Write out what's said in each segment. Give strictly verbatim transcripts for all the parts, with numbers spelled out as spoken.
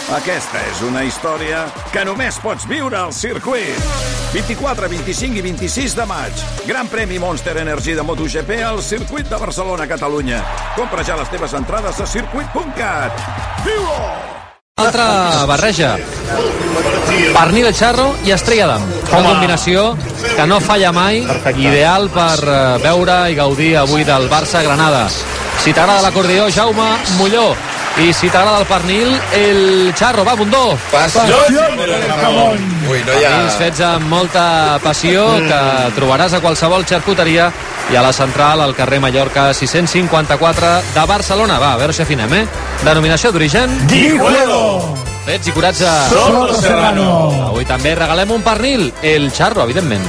Aquesta és una història que només pots viure al circuit. vint-i-quatre, vint-i-cinc i vint-i-sis de maig. Gran premi Monster Energy de MotoGP al circuit de Barcelona, Catalunya. Compra ja les teves entrades a circuit punt cat. Viu-ho! Altra barreja. Pernil Charro i Estrella d'Am. Una combinació que no falla mai. Perfecte. Ideal per veure i gaudir avui del Barça-Granada. Si t'agrada l'acordió, Jaume Molló. I si t'agrada el pernil, el Charro. Va, Bundó. Passió. Ui, no hi ha... Pernils fets amb molta passió que trobaràs a qualsevol xarcuteria i a la central al carrer Mallorca sis-cents cinquanta-quatre de Barcelona. Va, a veure si afinem, eh? Denominació d'origen Guijuelo. Fets i curats a Soto Serrano. Avui també regalem un pernil, el Charro, evidentment.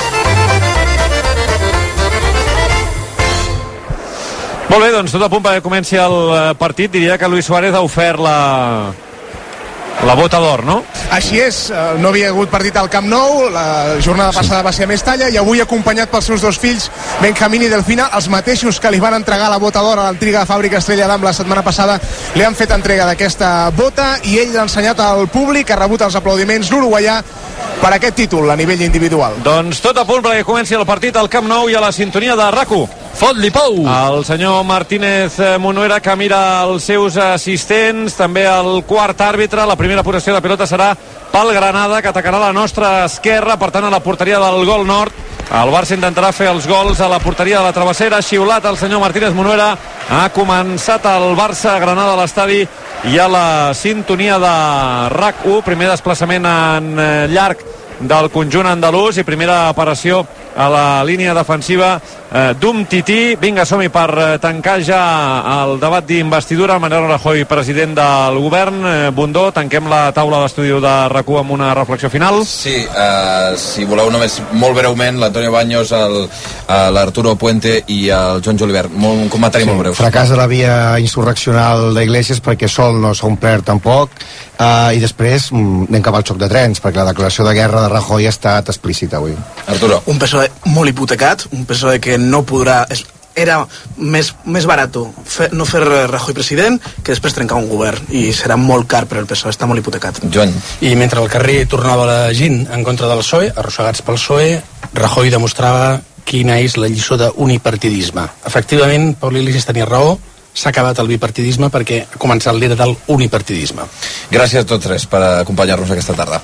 Molt bé, doncs tot a punt perquè comenci el partit. Diria que Luis Suárez ha ofert la, la bota d'or, no? Així és, no havia hagut partit al Camp Nou, la jornada passada va ser a Mestalla i avui acompanyat pels seus dos fills, Benjamín i Delfina, els mateixos que li van entregar la bota d'or a l'antiga fàbrica Estrella d'Am la setmana passada, li han fet entrega d'aquesta bota i ell l'ha ensenyat al públic, ha rebut els aplaudiments l'uruguaià per aquest títol a nivell individual. Doncs tot a punt perquè comenci el partit al Camp Nou i a la sintonia de RAC u. Fot-li pou! El senyor Martínez Monuera que mira els seus assistents, també el quart àrbitre. La primera possessió de pilota serà pel Granada, que atacarà la nostra esquerra, per tant a la porteria del gol nord. El Barça intentarà fer els gols a la porteria de la travessera. Xiulat el senyor Martínez Monuera. Ha començat el Barça-Granada a l'estadi i a la sintonia de RAC u. Primer desplaçament en llarg del conjunt andalús i primera aparició a la línia defensiva eh, d'Umtiti. Vinga, som-hi per eh, tancar ja el debat d'investidura. Mariano Rajoy, president del govern. eh, Bundó, tanquem la taula d'estudi de RAC u amb una reflexió final. Sí, eh, si voleu només molt breument, l'Antonio Baños, l'Arturo Puente i el Joan Julibert. Molt, un comentari sí, molt breu. Fracàs de la via insurreccional d'Iglesias perquè sol no s'ha omplert tampoc, eh, i després mm, anem cap al xoc de trens perquè la declaració de guerra de Rajoy ha estat explícita avui. Arturo. Un P S O E molt hipotecat, un P S O E que no podrà... És, era més, més barat fer, no fer Rajoy president que després trencar un govern, i serà molt car per al P S O E, està molt hipotecat. Joan. I mentre el carrer tornava la gent en contra del P S O E, arrossegats pel P S O E, Rajoy demostrava quina és la lliçó d'unipartidisme. Efectivament, Pablo Iglesias tenia raó, s'ha acabat el bipartidisme perquè ha començat l'era del unipartidisme. Gràcies a tots tres per acompanyar-nos aquesta tarda.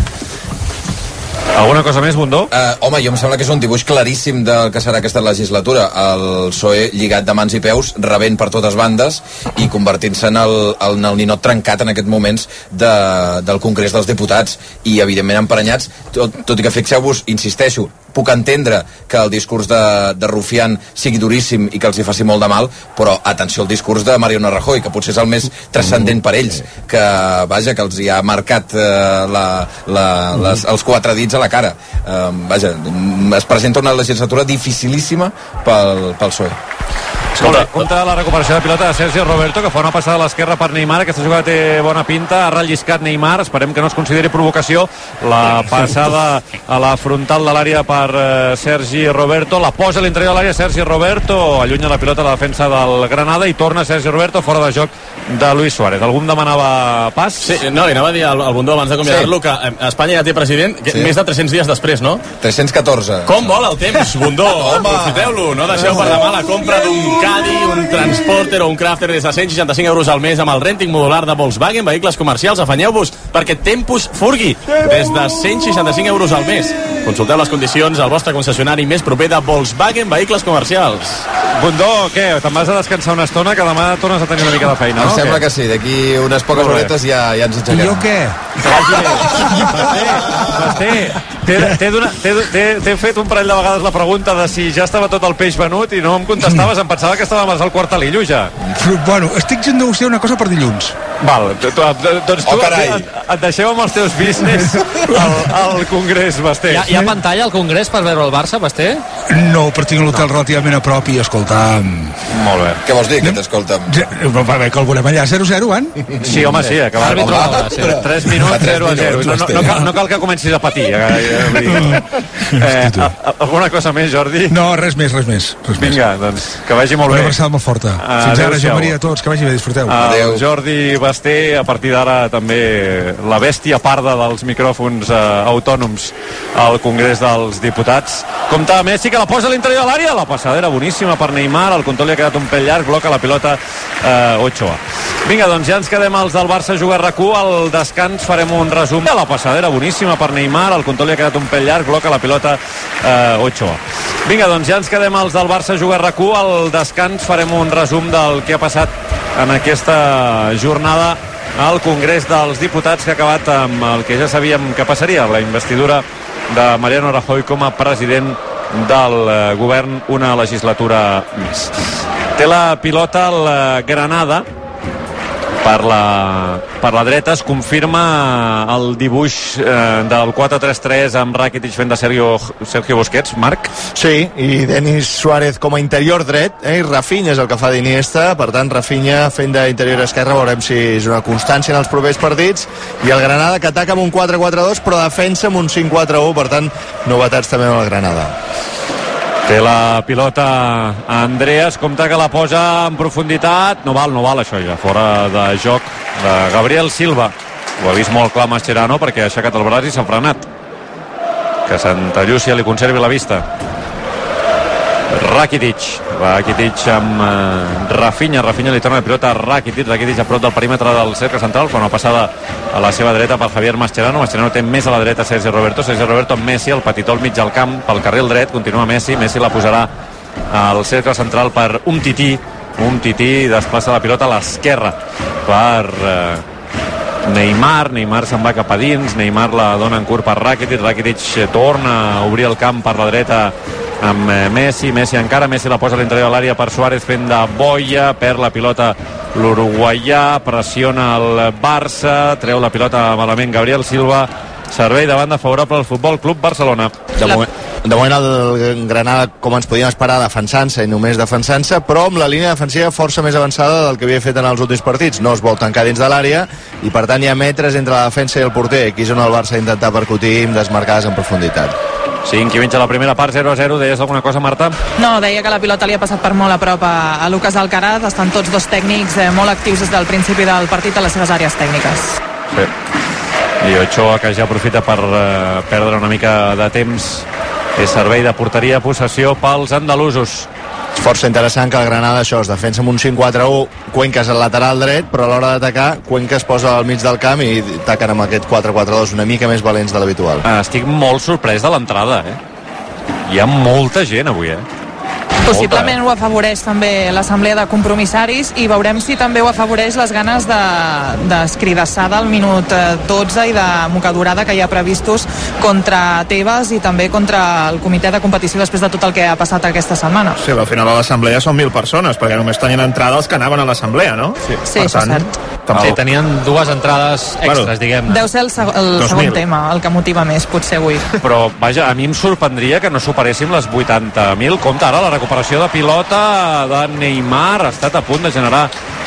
Alguna cosa més, Bundó? Uh, home, jo em sembla que és un dibuix claríssim del que serà aquesta legislatura. El P S O E lligat de mans i peus, rebent per totes bandes i convertint-se en el, en el ninot trencat en aquests moments de, del Congrés dels Diputats i, evidentment, emprenyats, tot, tot i que fixeu-vos, insisteixo, puc entendre que el discurs de, de Rufián sigui duríssim i que els hi faci molt de mal, però atenció al discurs de Mariano Rajoy, que potser és el més transcendent per ells, que vaja, que els hi ha marcat eh, la, la, les, els quatre dits a la cara. Eh, vaja, es presenta una legislatura dificilíssima pel, pel P S O E. Escolta, compte la recuperació de pilota de Sergio Roberto, que fa una passada a l'esquerra per Neymar. Aquesta jugada té bona pinta, ha relliscat Neymar, esperem que no es consideri provocació la passada a la frontal de l'àrea per eh, Sergi Roberto, la posa a l'interior de l'àrea Sergi Roberto, allunya la pilota a la defensa del Granada i torna Sergi Roberto fora de joc de Luis Suárez. Algú em demanava pas? Sí, no, li anava a dir al, al Bundó abans d'acomiadar-lo sí. que Espanya ja té president que, sí. més de tres-cents dies després, no? tres-cents catorze. Com vol el temps, Bundó? Aprofiteu-lo, no deixeu per demà la compra d'un Caddy, un Transporter o un Crafter des de cent seixanta-cinc euros al mes amb el renting modular de Volkswagen Vehicles Comercials. Afanyeu-vos perquè Tempus furgui des de cent seixanta-cinc euros al mes. Consulteu les condicions al vostre concessionari més proper de Volkswagen Vehicles Comercials. Bundó, què? Te'n vas a descansar una estona que demà tornes a tenir una mica de feina, no? Em sembla que sí, d'aquí unes poques horetes ja, ja ens aixequem. I jo què? T'he fet un parell de vegades la pregunta de si ja estava tot el peix venut i no em contestaves, em pensava que estàvem al quartalillo ja. Bueno, estic gent negociar una cosa per dilluns. Val, tu, tu, doncs tu oh, et, et deixeu amb els teus business al, al Congrés, Basté. Hi ha, hi ha pantalla al Congrés per veure el Barça, Basté? No, però tinc l'hotel no. relativament a prop i escoltar... Molt bé. Què vols dir, que t'escolta'm? Va bé, que el volem allà zero zero, An? Sí, home, sí, acaba l'àrbitre a l'hora. tres minuts, zero a zero. No, no, no, cal, no cal que comencis a patir. Eh, alguna cosa més, Jordi? No, res més, res més. Res Vinga, doncs, que vagi molt bé. Una abraçada molt forta. Fins ara, Joan Maria, a tots, que vagi bé, disfruteu. Adéu. Jordi Basté, a partir d'ara també la bèstia parda dels micròfons eh, autònoms al Congrés dels Diputats. Compte a Messi, que la posa a l'interior de l'àrea, la passada era boníssima per Neymar, el control li ha quedat un pèl llarg, bloca la pilota eh, Ochoa. Vinga, doncs ja ens quedem als del Barça jugar R Q, al descans farem un resum. La passada era boníssima per Neymar, el control li ha quedat un pèl llarg, bloca la pilota eh, Ochoa. Vinga, doncs ja ens quedem als del Barça jugar R Q, al descans farem un resum del que ha passat en aquesta jornada al Congrés dels Diputats, que ha acabat amb el que ja sabíem que passaria, la investidura de Mariano Rajoy com a president del eh, govern una legislatura més. Té la pilota el Granada per la, per la dreta, es confirma el dibuix eh, del quatre tres tres amb Rakitic fent de Sergio, Sergio Busquets, Marc? Sí, i Denis Suárez com a interior dret, eh, i Rafinha és el que fa d'Iniesta, per tant Rafinha fent d'interior esquerra, veurem si és una constància en els propers partits, i el Granada que ataca amb un quatre quatre dos però defensa amb un cinc quatre u, per tant novetats també amb el Granada. Té la pilota Andreas, compta que la posa en profunditat, no val, no val això ja, fora de joc de Gabriel Silva. Ho ha vist molt clar Mascherano perquè ha aixecat el braç i s'ha frenat. Que Santa Llúcia li conservi la vista. Rakitic, Rakitic amb eh, Rafinha, Rafinha li torna la pilota a Rakitic, Rakitic a prop del perímetre del cercle central, fa una passada a la seva dreta per Javier Mascherano, Mascherano té més a la dreta Sergi Roberto, Sergi Roberto amb Messi, el petitó al mig del camp, pel carril dret, continua Messi, Messi la posarà al cercle central per Umtiti, Umtiti desplaça la pilota a l'esquerra per eh, Neymar, Neymar se'n va cap a dins, Neymar la dona en curt per Rakitic, Rakitic torna a obrir el camp per la dreta amb Messi, Messi encara, Messi la posa a l'interior de l'àrea per Suárez fent de boia, perd la pilota l'uruguaià, pressiona el Barça, treu la pilota malament Gabriel Silva, servei de banda favorable al Futbol Club Barcelona. De moment, de moment el Granada, com ens podíem esperar, defensant-se i només defensant-se, però amb la línia defensiva força més avançada del que havia fet en els últims partits. No es vol tancar dins de l'àrea i per tant hi ha metres entre la defensa i el porter. Aquí és on el Barça ha intentat percutir amb desmarcades en profunditat. cinc i mig a la primera part, zero a zero. Deies alguna cosa, Marta? No, deia que la pilota li ha passat per molt a prop a, a Lucas Alcaraz. Estan tots dos tècnics eh, molt actius des del principi del partit a les seves àrees tècniques. Sí. I Ochoa, que ja aprofita per eh, perdre una mica de temps, és servei de porteria, possessió pels andalusos. És força interessant que el Granada això es defensa amb un cinc quatre u, Cuenca és al lateral dret, però a l'hora d'atacar Cuenca es posa al mig del camp i ataquen amb aquest quatre quatre dos una mica més valents de l'habitual. Estic molt sorprès de l'entrada, eh? Hi ha molta gent avui, eh? Possiblement ho afavoreix també l'assemblea de compromissaris i veurem si també ho afavoreix les ganes d'escridassada al minut dotze i de mocadurada que hi ha previstos contra Tebas i també contra el comitè de competició després de tot el que ha passat aquesta setmana. Sí, però al final a l'assemblea són mil persones perquè només tenien entrada els que anaven a l'assemblea, no? Sí, sí, això és cert. Sí, tenien dues entrades extres, bueno, diguem-ne. Deu ser el, seg el segon tema, el que motiva més, potser avui. Però, vaja, a mi em sorprendria que no superéssim les vuitanta mil. Compte ara la recuperació de pilota de Neymar, ha estat a punt de generar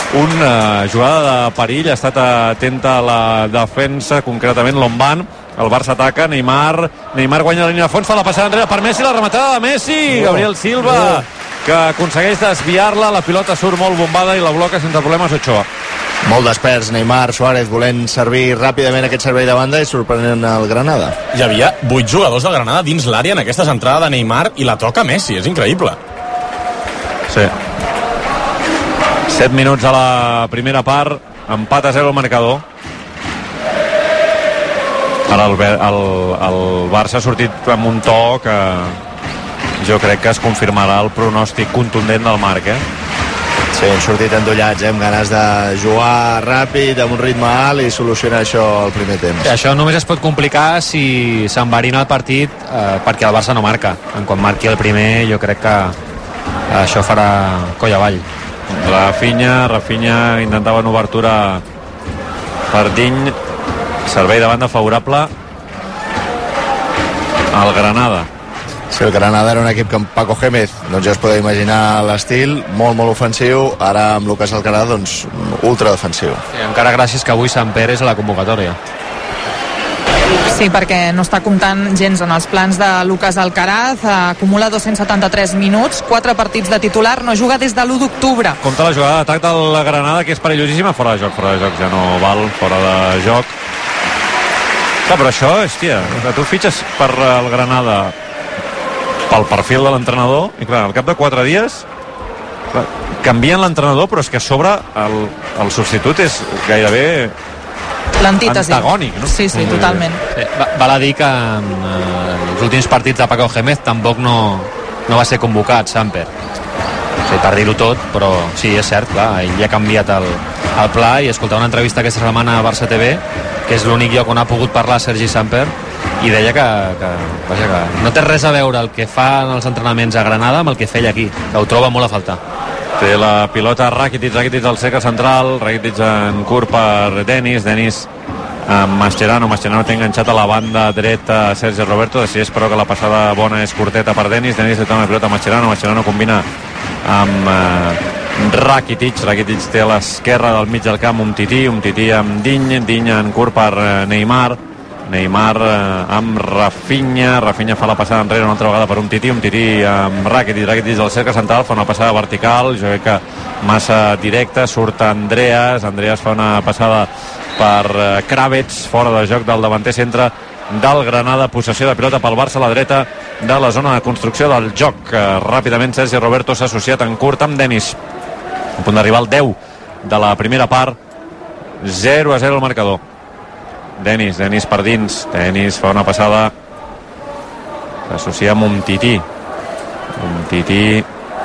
una jugada de perill, ha estat atenta a la defensa, concretament Lombán. El Barça ataca, Neymar Neymar guanya la línia de fons, fa la passada enrere per Messi, la rematada de Messi, oh. Gabriel Silva oh. que aconsegueix desviar-la, la pilota surt molt bombada i la bloca sense problemes Ochoa. Molt desperts Neymar, Suárez volent servir ràpidament aquest servei de banda i sorprenent el Granada. Hi havia vuit jugadors del Granada dins l'àrea en aquesta centrada de Neymar i la toca Messi, és increïble. Sí. set minuts a la primera part, empat a zero el marcador. Ara el, el, el Barça ha sortit amb un to que jo crec que es confirmarà el pronòstic contundent del Marc, eh? Sí, han sortit endollats, eh? Amb ganes de jugar ràpid, amb un ritme alt i solucionar això al primer temps. Sí, això només es pot complicar si s'enverina el partit eh, perquè el Barça no marca. En quan marqui el primer jo crec que això farà coll avall. Rafinha, Rafinha intentava una obertura per Diny, servei de banda favorable al Granada. Sí, el Granada era un equip que amb Paco Gémez doncs ja es podeu imaginar l'estil, molt molt ofensiu, ara amb Lucas Alcaraz doncs ultra defensiu. Sí, encara gràcies que avui Samper és a la convocatòria. Sí, perquè no està comptant gens en els plans de Lucas Alcaraz, acumula dos-cents setanta-tres minuts, quatre partits de titular, no juga des de l'u d'octubre. Compte la jugada d'atac del Granada, que és perillosíssima, fora de joc, fora de joc, ja no val, fora de joc. Clar, però això, hòstia, tu fitxes per el Granada pel perfil de l'entrenador, i clar, al cap de quatre dies clar, canvien l'entrenador, però és que a sobre el, el substitut és gairebé l'antítesi. Antagònic, no? Sí, sí, totalment. Sí, va, val a dir que en eh, els últims partits de Paco Gémez tampoc no, no va ser convocat Samper. O sigui, per dir-ho tot, però sí, és cert, clar, ell ja ha canviat el, el pla, i escoltar una entrevista aquesta setmana a Barça T V, que és l'únic lloc on ha pogut parlar Sergi Samper, i deia que, que, vaja, que no té res a veure el que fa en els entrenaments a Granada amb el que feia aquí, que ho troba molt a faltar. Té la pilota Rakitic, Rakitic al cercle central, Rakitic en curt per Denis, Denis amb Mascherano, Mascherano té enganxat a la banda dreta Sergi Roberto, decideix però que la passada bona és curteta per Denis, Denis li dona la pilota a Mascherano, Mascherano combina amb eh, Rakitic, Rakitic té a l'esquerra del mig del camp un tití, un tití amb Diny, Diny en curt per eh, Neymar, Neymar eh, amb Rafinha, Rafinha fa la passada enrere una altra vegada per un tití, un tití amb Rakitic, Rakitic al cercle central, fa una passada vertical, jo crec que massa directa, surt Andreas, Andreas fa una passada per eh, Kravets, fora de joc del davanter centre del Granada, possessió de pilota pel Barça a la dreta de la zona de construcció del joc. Eh, ràpidament Sergi Roberto s'ha associat en curt amb Denis, a punt d'arribar al deu de la primera part, zero a zero el marcador. Denis, Denis per dins, Denis fa una passada, s'associa amb un tití, un tití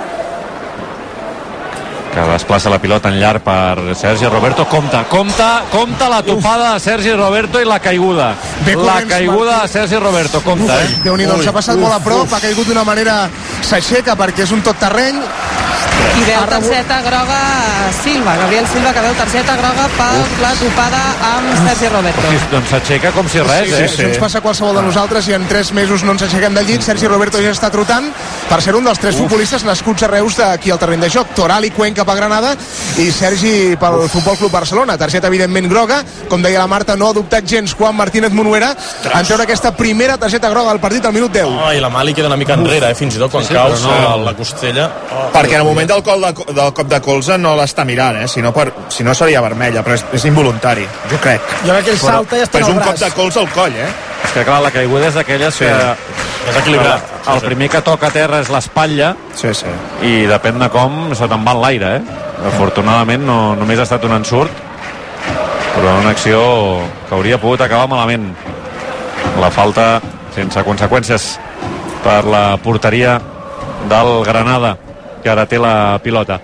que desplaça la pilota en llarg per Sergi Roberto. Compte, compte, compte la topada de Sergi Roberto i la caiguda. La caiguda de Sergi Roberto, compte, eh? Déu-n'hi-do, s'ha passat molt a prop, ha caigut d'una manera, s'aixeca perquè és un tot terreny. I veu targeta groga Silva, Gabriel Silva, que veu targeta groga per la topada amb Sergi Roberto. Sí, doncs s'aixeca com si res, sí, eh? Sí, sí. Això ens passa a qualsevol de nosaltres i en tres mesos no ens aixequem del llit. Sergi Roberto ja està trotant per ser un dels tres Uf. futbolistes nascuts a Reus d'aquí al terreny de joc. Toral i Cuenca per Granada i Sergi pel Futbol Club Barcelona. Targeta evidentment groga, com deia la Marta, no ha dubtat gens Juan Martínez Monuera en treure aquesta primera targeta groga al partit al minut deu. Oh, i la mà li queda una mica enrere, eh? Fins i tot quan sí, sí, caus no, la costella. Oh, perquè en el moment del, col de, del cop de colze no l'està mirant, eh? Si no, per, si no seria vermella, però és, és involuntari, jo crec. Jo crec que ell salta i està en el braç. Però és un cop de colze al coll, eh? És que clar, la caiguda és d'aquelles sí. que... És equilibrat. El, el primer que toca a terra és l'espatlla sí, sí. i depèn de com se te'n va en l'aire, eh? Afortunadament no, només ha estat un ensurt, però una acció que hauria pogut acabar malament. La falta sense conseqüències per la porteria del Granada, que ara té la pilota.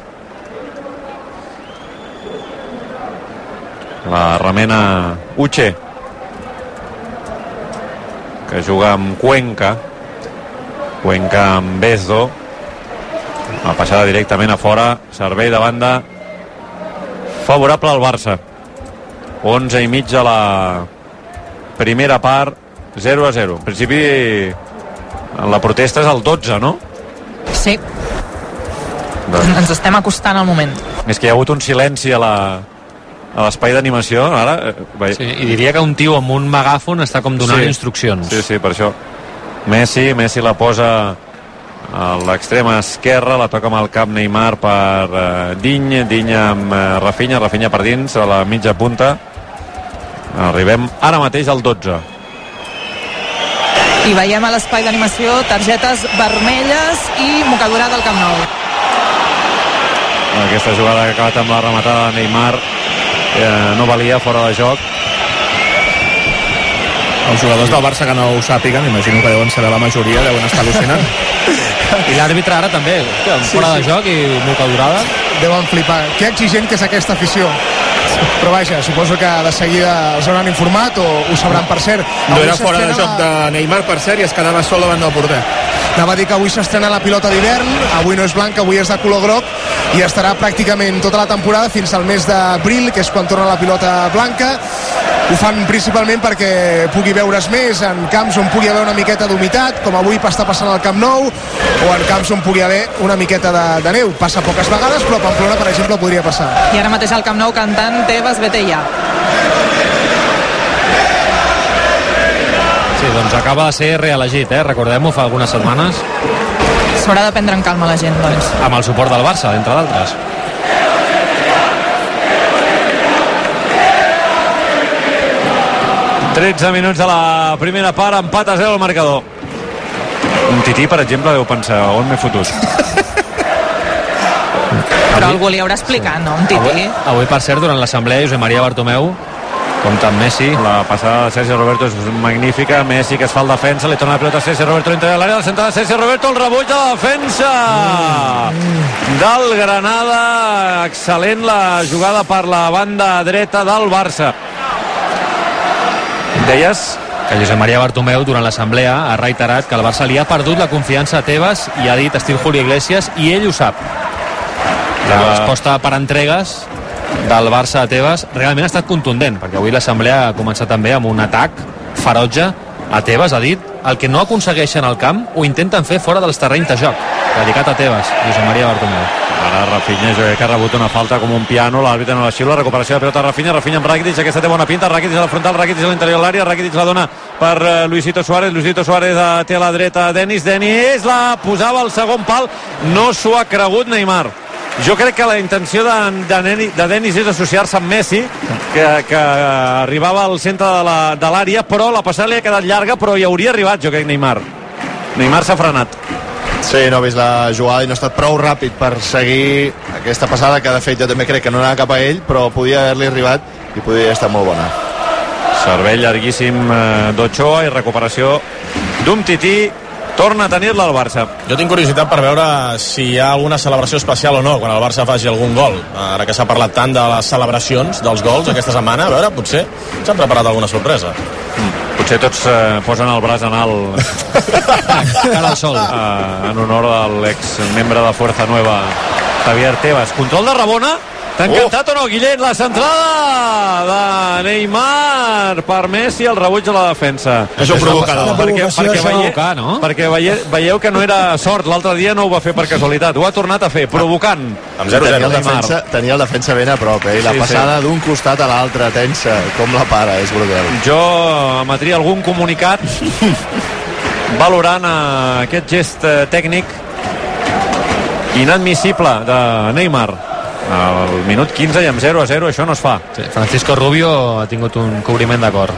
La remena Uche, que juga amb Cuenca, Cuenca amb Bezdo, la passada directament a fora, servei de banda favorable al Barça. Onze i mig a la primera part, zero a zero. En principi la protesta és el dotze, no? Sí. Doncs ens estem acostant al moment. És que hi ha hagut un silenci a la a l'espai d'animació ara. Eh, sí, i diria que un tio amb un megàfon està com donant sí, instruccions. Sí, sí, per això Messi, Messi la posa a l'extrema esquerra, la toca amb el cap Neymar per uh, Diny, Diny amb uh, Rafinha, Rafinha per dins a la mitja punta. Arribem ara mateix al dotze. I veiem a l'espai d'animació targetes vermelles i mocadura del Camp Nou. Aquesta jugada que ha acabat amb la rematada de Neymar eh, no valia, fora de joc. Els jugadors del Barça que no ho sàpiguen, imagino que deuen saber la majoria, deuen estar al·lucinant. I l'àrbitre ara també, fora sí, de sí. joc i mocadurada. Deuen flipar. Que exigent que és aquesta afició. Però vaja, suposo que de seguida els hauran informat o ho sabran. Per cert, no era fora de joc de Neymar, per cert, i es quedava sol davant del porter. Anava a dir que avui s'estrena la pilota d'hivern, avui no és blanca, avui és de color groc i estarà pràcticament tota la temporada fins al mes d'abril, que és quan torna la pilota blanca. ho fan principalment perquè pugui veure's més en camps on pugui haver una miqueta d'humitat, com avui està passant al Camp Nou, o en camps on pugui haver una miqueta de, de neu. Passa poques vegades, però a Pamplona, per exemple, podria passar. I ara mateix al Camp Nou cantant Tebas, vete ja. Sí, doncs acaba de ser reelegit, eh? Recordem-ho, fa algunes setmanes. S'haurà de prendre en calma la gent, doncs. Amb el suport del Barça, entre d'altres. tretze minuts de la primera part, empat a zero al marcador. Un tití, per exemple, deu pensar on m'he fotut. Però algú li haurà explicat, no? Un tití. Avui, avui, per cert, durant l'assemblea, Josep Maria Bartomeu, compta amb Messi. La passada de Sergio Roberto és magnífica. Messi, que es fa el defensa, li torna la pilota a Sergio Roberto a l'interior de l'àrea, la centrada de Sergio Roberto, el rebuig de la defensa mm. del Granada. Excel·lent la jugada per la banda dreta del Barça. Deies que Josep Maria Bartomeu durant l'assemblea ha reiterat que el Barça li ha perdut la confiança a Tebas i ha dit estil Julio Iglesias, i ell ho sap. La resposta per entregues del Barça a Tebas realment ha estat contundent, perquè avui l'assemblea ha començat també amb un atac ferotge a Tebas. Ha dit el que no aconsegueixen al camp ho intenten fer fora dels terrenys de joc, dedicat a Tebas, Josep Maria Bartomeu. Ara Rafinha, jo crec que ha rebut una falta com un piano, l'àrbitre no la xiula, recuperació de pilota de Rafinha, Rafinha amb Rakitic, aquesta té bona pinta, Rakitic a la frontal, Rakitic a l'interior de l'àrea, Rakitic la dona per uh, Luisito Suárez, Luisito Suárez uh, té a la dreta Denis, Denis la posava al segon pal, no s'ho ha cregut Neymar. Jo crec que la intenció de, de, de Denis és associar-se amb Messi, que, que arribava al centre de l'àrea, però la passada li ha quedat llarga, però hi hauria arribat, jo crec, Neymar. Neymar s'ha frenat. Sí, no ha vist la jugada i no ha estat prou ràpid per seguir aquesta passada, que de fet jo també crec que no anava cap a ell, però podia haver-li arribat i podia estar molt bona. Servei llarguíssim d'Ochoa i recuperació d'Umtiti. Torna a tenir-la el Barça. Jo tinc curiositat per veure si hi ha alguna celebració especial o no quan el Barça faci algun gol. Ara que s'ha parlat tant de les celebracions dels gols aquesta setmana, a veure, potser s'han preparat alguna sorpresa. Mm. Potser tots eh, posen el braç en alt cara al sol eh, en honor a l'ex-membre de Fuerza Nueva Javier Tebas. Control de Rabona. T'ha encantat oh. o no, Guillem? La centrada de Neymar per Messi, el rebuig de la defensa. És un provocador. Perquè, perquè, veie, no? perquè veie, veieu que no era sort. L'altre dia no ho va fer per casualitat. Ho ha tornat a fer, provocant. Amb zero zero. Tenia, defensa, tenia el defensa ben a prop, eh? I la sí, passada sí. d'un costat a l'altre, tensa. Com la para, és brutal. Jo emetria algun comunicat valorant aquest gest tècnic inadmissible de Neymar. Al minut quinze i amb zero a zero això no es fa. Sí, Francisco Rubio ha tingut un cobriment d'acord.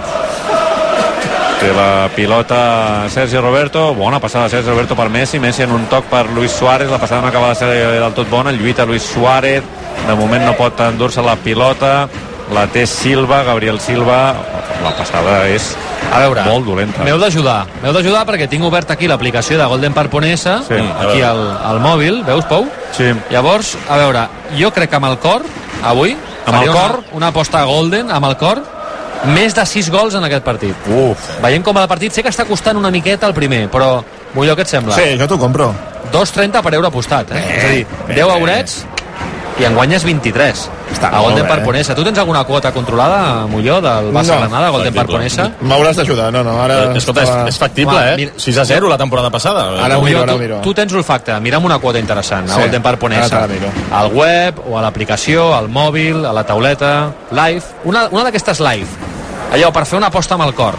Té la pilota Sergio Roberto, bona passada Sergio Roberto per Messi, Messi en un toc per Luis Suárez, la passada no acaba de ser del tot bona, lluita Luis Suárez, de moment no pot endur-se la pilota, la té Silva, Gabriel Silva, la passada és a veure, molt dolenta. M'heu d'ajudar, m'heu d'ajudar perquè tinc obert aquí l'aplicació de Golden Park Ponesa, sí, aquí al, al mòbil, veus, Pou? Sí. Llavors, a veure, jo crec que amb el cor, avui, amb el cor, una, una aposta Golden, amb el cor, més de sis gols en aquest partit. Uf. Veiem com el partit sé que està costant una miqueta el primer, però, Molló, què et sembla? Sí, jo t'ho compro. dos trenta per euro apostat, eh? eh és a dir, deu eurets i en guanyes vint-i-tres. Està a Golden Park Ponesa. Tu tens alguna quota controlada, Molló, del Barça no, Granada, Golden Park Ponesa? M'hauràs d'ajudar, no, no. Ara Escolta, és, és factible, eh? Mira, sis a zero la temporada passada. Ara ho miro, ara ho miro. Tu, tu tens olfacte, mira'm una quota interessant, sí, a Golden Park Ponesa. Al web, o a l'aplicació, al mòbil, a la tauleta, live. Una, una d'aquestes live. Allò, per fer una aposta amb el cor.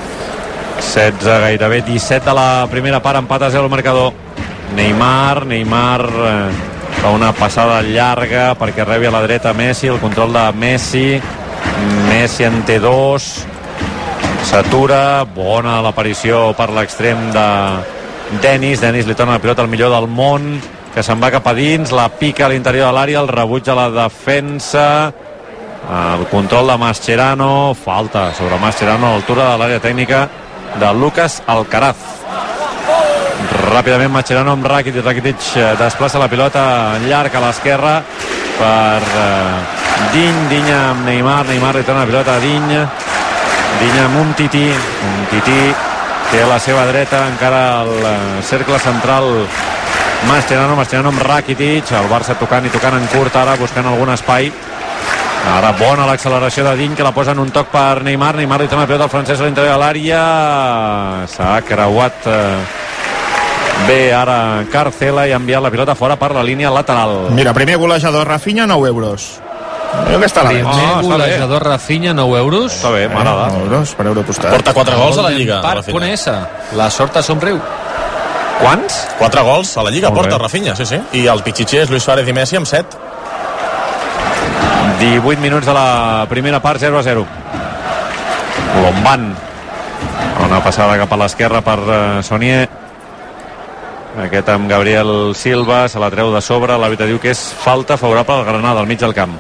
setze, gairebé disset de la primera part, empat a zero el marcador. Neymar, Neymar... Eh... fa una passada llarga perquè rebi a la dreta Messi, el control de Messi, Messi en té dos, s'atura, bona l'aparició per l'extrem de Denis, Denis li torna la pilota al millor del món, que se'n va cap a dins, la pica a l'interior de l'àrea, el rebuig a la defensa, el control de Mascherano, falta sobre Mascherano a l'altura de l'àrea tècnica de Lucas Alcaraz. Ràpidament Mascherano amb Rakitic, Rakitic desplaça la pilota llarg a l'esquerra per uh, Diny, Diny amb Neymar, Neymar li torna la pilota a Diny, Diny amb Umtiti, Umtiti té a la seva dreta encara el uh, cercle central Mascherano, Mascherano amb Rakitic, el Barça tocant i tocant en curt ara, buscant algun espai Ara bona l'acceleració de Diny, que la posa en un toc per Neymar. Neymar li torna la pilota al francès a l'interior de l'àrea. S'ha creuat eh, bé ara Carcela i ha enviat la pilota fora per la línia lateral. Mira, primer golejador Rafinha, nou euros. Jo que està la Primer oh, golejador Rafinha, nou euros. Està bé, m'agrada. nou euros per euro costat. Porta quatre gols a la Lliga. Parc.es. La sort et somriu. Quants? Quatre gols a la Lliga, Molt porta bé. Rafinha, sí, sí. I el Pichichi és Luis Suárez i Messi amb set. divuit minuts de la primera part, zero a zero. Lomban. Una passada cap a l'esquerra per uh, Sonier. Aquest amb Gabriel Silva, se la treu de sobre. L'àrbitre diu que és falta favorable al Granada, al mig del camp.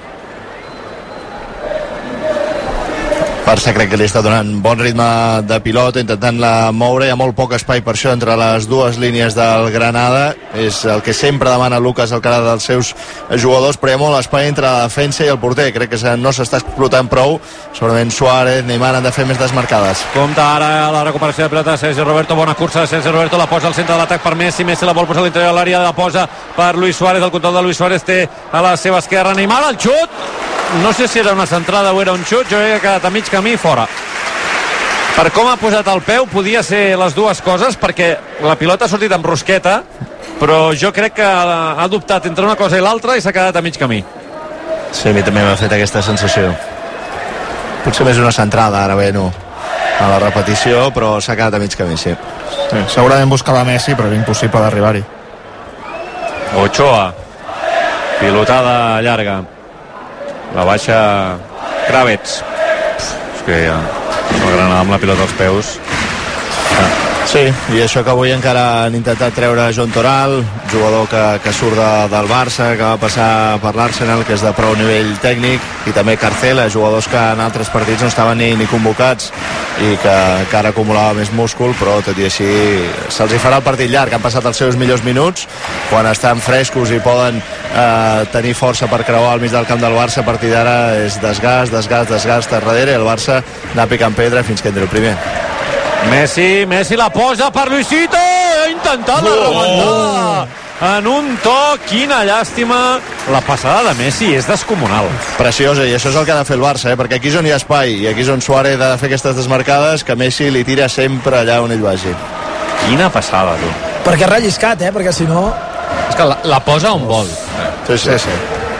Barça crec que li està donant bon ritme de pilota, intentant-la moure. Hi ha molt poc espai per això entre les dues línies del Granada. És el que sempre demana Lucas Alcaraz dels seus jugadors, però hi ha molt espai entre la defensa i el porter. Crec que no s'està explotant prou. Segurament Suárez, Neymar han de fer més desmarcades. Compte ara la recuperació de pilota de Sergio Roberto. Bona cursa de Sergio Roberto, la posa al centre de l'atac per Messi. Messi la vol posar a l'interior de l'àrea, la posa per Luis Suárez. El control de Luis Suárez té a la seva esquerra Neymar. El xut! No sé si era una centrada o era un xut. Jo he quedat a mig camí fora. Per com ha posat el peu podia ser les dues coses, perquè la pilota ha sortit amb rosqueta, però jo crec que ha dubtat entre una cosa i l'altra i s'ha quedat a mig camí. Sí, a mi també m'ha fet aquesta sensació. Potser més una centrada, ara bé no, a la repetició, però s'ha quedat a mig camí, sí. Sí, segurament buscava Messi, però era impossible d'arribar-hi. Ochoa. Pilotada llarga. La baixa Kravets. És que ja el Granada amb la pilota als peus. Sí, i això que avui encara han intentat treure Joan Toral, jugador que, que surt de, del Barça, que va passar per l'Arsenal, que és de prou nivell tècnic, i també Carcela, jugadors que en altres partits no estaven ni, ni convocats i que, que ara acumulava més múscul, però tot i així se'ls hi farà el partit llarg. Han passat els seus millors minuts, quan estan frescos i poden eh, tenir força per creuar al mig del camp del Barça. A partir d'ara és desgast, desgast, desgast a darrere, i el Barça anar picant pedra fins que entri el primer. Messi, Messi la posa per Luisito, ha intentat la rebentada en un toc. Quina llàstima. La passada de Messi és descomunal. Preciosa, i això és el que ha de fer el Barça, eh? Perquè aquí és on hi ha espai i aquí és on Suárez ha de fer aquestes desmarcades, que Messi li tira sempre allà on ell vagi. Quina passada, tu. Perquè és relliscat, eh? Perquè si no... És que la, la posa on vol. Sí, sí, sí.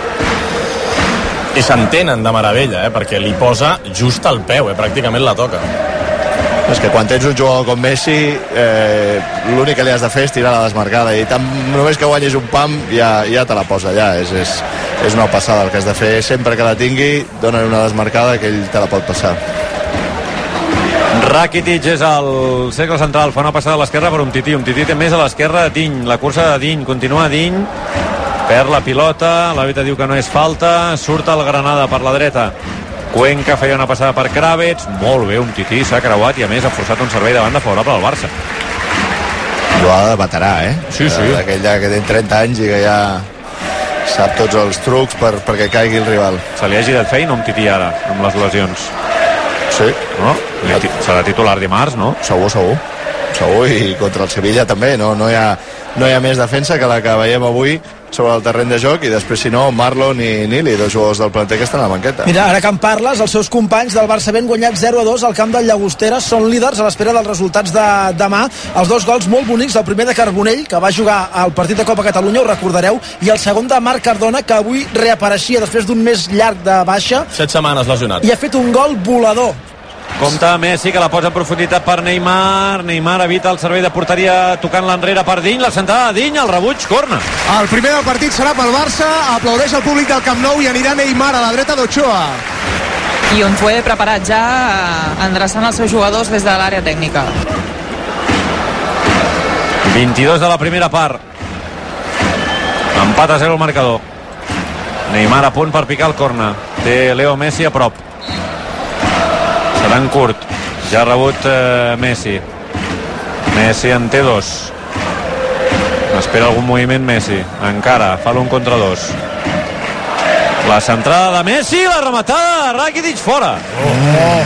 I s'entenen de meravella, eh? Perquè li posa just al peu, eh? Pràcticament la toca. És que quan tens un jugador com Messi, eh, l'únic que li has de fer és tirar la desmarcada, i tant, només que guanyis un pam ja, ja te la posa allà. És, és, és una passada. El que has de fer sempre que la tingui, dona una desmarcada que ell te la pot passar. Rakitic és el cercle central, fa una passada a l'esquerra per un Tití. Un Tití té més a l'esquerra de Diny. La cursa de Diny, continua Diny, perd la pilota, l'àrbitre diu que no és falta, surt el Granada per la dreta. Cuenca feia una passada per Kravets, molt bé, un Tití, s'ha creuat i a més ha forçat un servei de banda favorable al Barça. Jugada de veterà, eh? Sí, sí. D'aquell ja que té trenta anys i que ja sap tots els trucs per, perquè caigui el rival. Se li ha girat feina un Tití ara, amb les lesions. Sí. No? Serà titular dimarts, no? Segur, segur. Segur, i contra el Sevilla també. No, no, hi ha, no hi ha més defensa que la que veiem avui sobre el terreny de joc, i després, si no, Marlon i Nili, dos jugadors del planter que estan a la banqueta. Mira, ara que en parles, els seus companys del Barça ben guanyat zero a dos al camp del Llagostera són líders a l'espera dels resultats de demà. Els dos gols molt bonics, el primer de Carbonell, que va jugar al partit de Copa Catalunya, ho recordareu, i el segon de Marc Cardona, que avui reapareixia després d'un mes llarg de baixa. Set setmanes lesionat. I ha fet un gol volador. Compte Messi, que la posa en profunditat per Neymar. Neymar evita el servei de porteria tocant l'enrere per Diny. La sentada de Diny, el rebuig, corna. El primer del partit serà pel Barça. Aplaudeix el públic del Camp Nou i anirà Neymar a la dreta d'Ochoa. I on fue preparat ja, endreçant els seus jugadors des de l'àrea tècnica. vint-i-dos de la primera part. Empat a zero el marcador. Neymar a punt per picar el corna. Té Leo Messi a prop. Serà en curt. Ja ha rebut eh, Messi. Messi en té dos. Espera algun moviment Messi. Encara, fa l'un contra dos. La centrada de Messi, la rematada de Rakitic fora. Oh.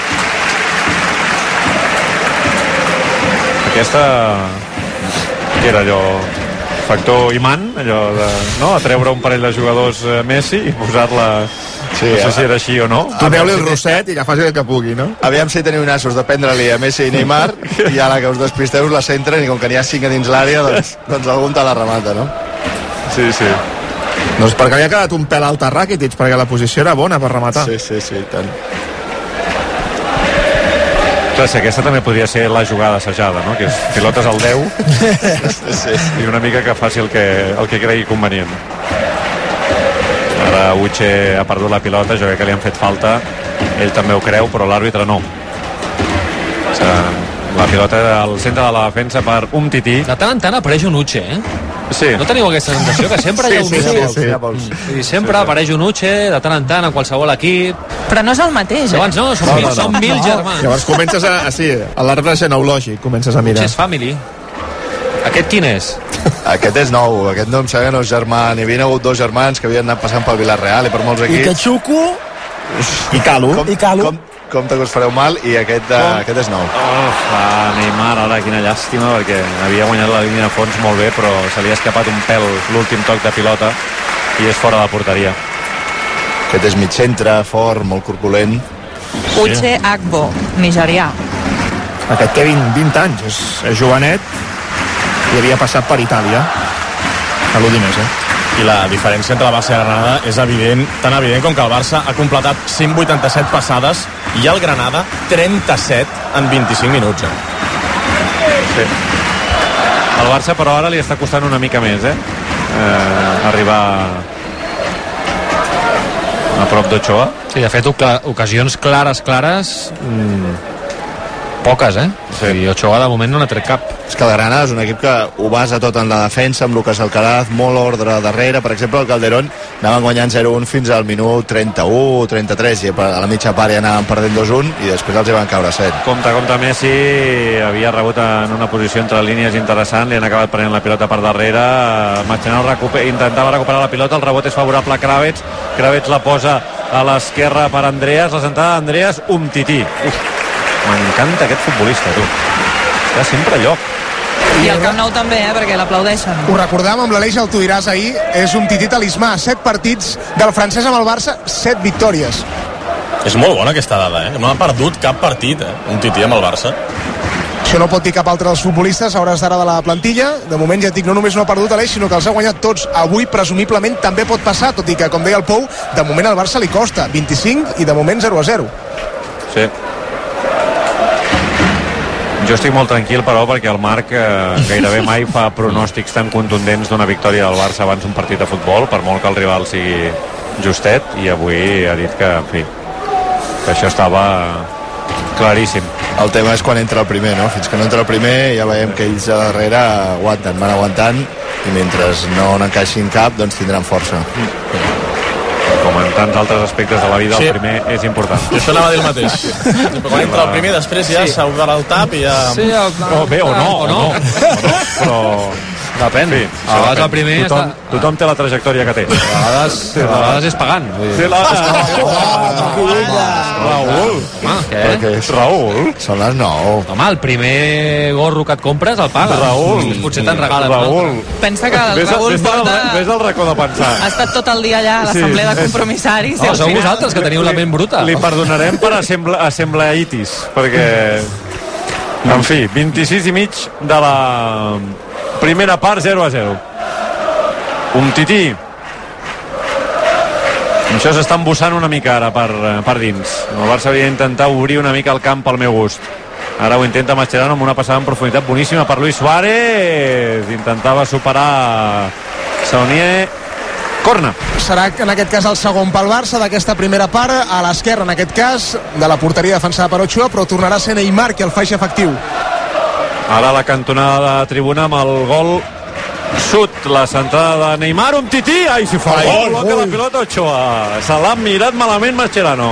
Aquesta... Què era allò? Factor imant, allò de, no? Atreure un parell de jugadors eh, Messi i posar-la Sí, no sé si era així o no. Tapeu-li el rosset i que faci el que pugui, no? Aviam si teniu nassos de prendre-li a Messi i Neymar i ara que us despisteu us la centren i com que n'hi ha cinc a dins l'àrea, doncs, doncs algun te la remata, no? Sí, sí. Doncs perquè havia quedat un pèl alt a Rakitic, perquè la posició era bona per rematar. Sí, sí, sí, tant. Clar, si aquesta també podria ser la jugada assajada, no? Que és pilotes al deu sí. i una mica que faci el que, el que cregui convenient. Ara Uche ha perdut la pilota, jo crec que li han fet falta, ell també ho creu, però l'àrbitre no. O sigui, la pilota al centre de la defensa per Umtiti. De tant en tant apareix un Uche, eh? Sí. No teniu aquesta sensació que sempre Sí, hi ha un sí, Uche? sí, sí. Mm. I sempre apareix un Uche, de tant en tant, en qualsevol equip. Però no és el mateix, eh? Llavors no, són, No, mil, no, no. són mil germans. Llavors comences a, a sí, a l'arbre genealògic comences a mirar. Uche és family. Aquest quin és? Aquest és nou, aquest no em sembla que no és germà. N'hi havia hagut dos germans que havien anat passant pel Villarreal i per molts I equips. que Xucu I Calu. Com, I Calu. com, compte que us fareu mal i aquest, de, aquest és nou. Oh, fa Neymar, ara quina llàstima, perquè havia guanyat la línia de fons molt bé, però se li ha escapat un pèl l'últim toc de pilota i és fora de la porteria. Aquest és mig centre, fort, molt corpulent. Uche Agbo, nigerià. Aquest té vint, vint anys, és, és jovenet i havia passat per Itàlia a l'Udinese. I la diferència entre el Barça i el Granada és evident, tan evident com que el Barça ha completat cent vuitanta-set passades i el Granada trenta-set en vint-i-cinc minuts. Eh? Sí. El Barça, però, ara li està costant una mica més, eh? eh arribar a prop d'Ochoa. Sí, de fet, oca ocasions clares, clares... Mm, poques, eh? Sí. I Ochoa de moment no n'ha tret cap. És que el Granada és un equip que ho basa tot en la defensa, amb Lucas Alcaraz, molt ordre darrere. Per exemple, el Calderón anaven guanyant zero un fins al minut trenta-u, trenta-tres, i a la mitja part ja anaven perdent dos un i després els hi van caure set. Compte, compte, Messi havia rebut en una posició entre línies interessant, li han acabat prenent la pilota per darrere. Mascherano recuper, intentava recuperar la pilota, el rebot és favorable a Kravets, Kravets la posa a l'esquerra per Andreas, la sentada d'Andreas, Umtiti. Uf, m'encanta aquest futbolista, tu. Està sempre a lloc. I el Camp Nou també, eh, perquè l'aplaudeixen. Ho recordàvem amb l'Aleix, el tu diràs ahir, és un tití talismà. Set partits del francès amb el Barça, set victòries. És molt bona aquesta dada, eh? No ha perdut cap partit, eh? Un tití amb el Barça. Això no pot dir cap altre dels futbolistes a hores d'ara de la plantilla. De moment, ja et dic, no només no ha perdut Aleix, sinó que els ha guanyat tots. Avui, presumiblement, també pot passar, tot i que, com deia el Pou, de moment al Barça li costa vint-i-cinc i de moment zero a zero. Sí. Jo estic molt tranquil, però, perquè el Marc eh, gairebé mai fa pronòstics tan contundents d'una victòria del Barça abans d'un partit de futbol, per molt que el rival sigui justet, i avui ha dit que, en fi, que això estava claríssim. El tema és quan entra el primer, no? Fins que no entra el primer ja veiem que ells a darrere aguanten, van aguantant, i mentre no n'encaixin cap, doncs tindran força. Com en tants altres aspectes de la vida, sí. El primer és important. I això anava a dir el mateix. Quan entra el primer, després ja Sí. s'augara el tap i ja... Sí, el... Oh, bé, o no, o no. O no, però... Depèn. Sí, A vegades el primer tothom, està... tothom té la trajectòria que té. A vegades, a vegades és pagant. Vull dir. Sí, la... Raül. Home, què? Perquè és... Raül. Són les nou. Home, el primer gorro que et compres el pagues. Raül. Potser te'n regalen. Raül. Pensa que el Vés, Raül vés, porta... al, vés al racó de pensar. Ha estat tot el dia allà a l'assemblea Sí, de és- compromissaris. No, i al sou final- vosaltres que teniu la ment bruta. Li perdonarem per assemble, assembleitis, perquè... En fi, vint-i-sis i mig de la primera part, zero a zero. Un tití. Això s'està embussant una mica ara per, per dins. El Barça havia d'intentar obrir una mica el camp pel meu gust. Ara ho intenta Mascherano amb una passada en profunditat boníssima per Luis Suárez. Intentava superar Saunier. Corna. Serà en aquest cas el segon pel Barça d'aquesta primera part, a l'esquerra en aquest cas de la porteria defensada per Ochoa, però tornarà a ser Neymar qui el faci efectiu. Ara la cantonada de tribuna amb el gol sud, la centrada de Neymar, un tití, ai, si fa Ai, gol, ui. bloca la pilota Ochoa, se l'ha mirat malament Mascherano.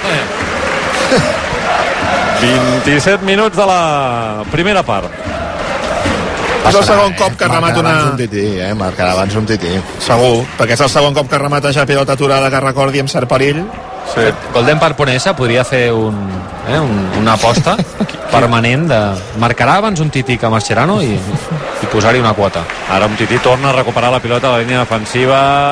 vint-i-set minuts de la primera part. És el segon cop que remata una... Abans un tití, eh? Marcarà abans un tití. Segur, perquè és el segon cop que remata ja pilota aturada que recordi amb cert perill. Sí. Golden Park Ponesa podria fer un, eh, un, una aposta permanent de marcarà abans un tití que Mascherano i, i posar-hi una quota. Ara un tití torna a recuperar la pilota a la línia defensiva,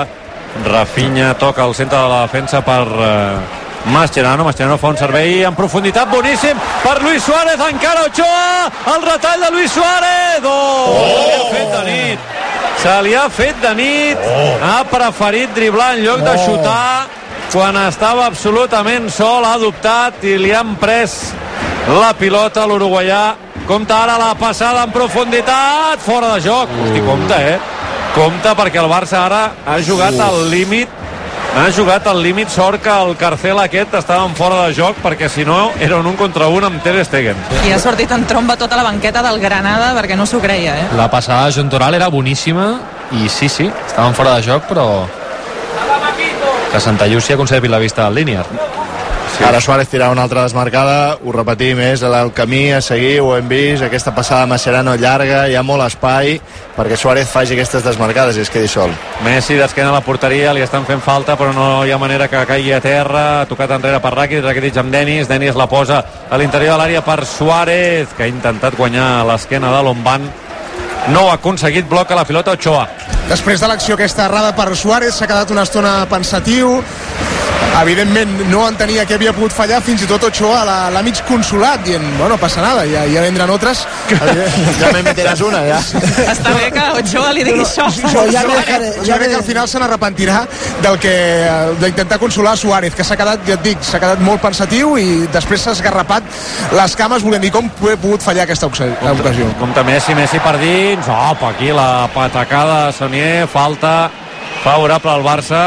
Rafinha toca al centre de la defensa per eh, Mascherano. Mascherano fa un servei en profunditat boníssim per Luis Suárez, encara Ochoa, el retall de Luis Suárez. Oh, oh! Se li ha fet de nit, se li ha fet de nit. Oh. Ha preferit driblar en lloc de xutar quan estava absolutament sol. Ha adoptat i li han pres la pilota a l'uruguaià. Compte ara la passada en profunditat, fora de joc. Hosti, compte, eh? Compte, perquè el Barça ara ha jugat al límit, ha jugat al límit, sort que el Carcel aquest estava en fora de joc, perquè si no era un un contra un amb Ter Stegen. I ha sortit en tromba tota la banqueta del Granada perquè no s'ho creia, eh? La passada de Joan Toral era boníssima i sí, sí, estaven fora de joc, però que Santa Llúcia conservi la vista del línier. Sí. Ara Suárez tirarà una altra desmarcada, ho repetim, és el camí a seguir, ho hem vist, aquesta passada Mascherano llarga, hi ha molt espai perquè Suárez faci aquestes desmarcades i es quedi sol. Messi d'esquena a la porteria, li estan fent falta però no hi ha manera que caigui a terra. Ha tocat enrere per Rakitic, Rakitic amb Denis, Denis la posa a l'interior de l'àrea per Suárez, que ha intentat guanyar l'esquena de Lombán, no ha aconseguit, bloca la pilota Ochoa. Després de l'acció aquesta errada per Suárez s'ha quedat una estona pensatiu, evidentment no entenia què havia pogut fallar, fins i tot Ochoa l'ha mig consolat dient, bueno, passa nada, ja, ja vendran altres. Ja me meteràs una, ja. Està bé que Ochoa li digui això. Jo, jo, jo, jo crec que al final se n'arrepentirà del que d'intentar consolar Suárez, que s'ha quedat, ja et dic, s'ha quedat molt pensatiu i després s'ha esgarrapat les cames volent dir com he pogut fallar aquesta ocasió. Compte Messi, Messi per dins, op, aquí la patacada de Sonier, falta favorable al Barça.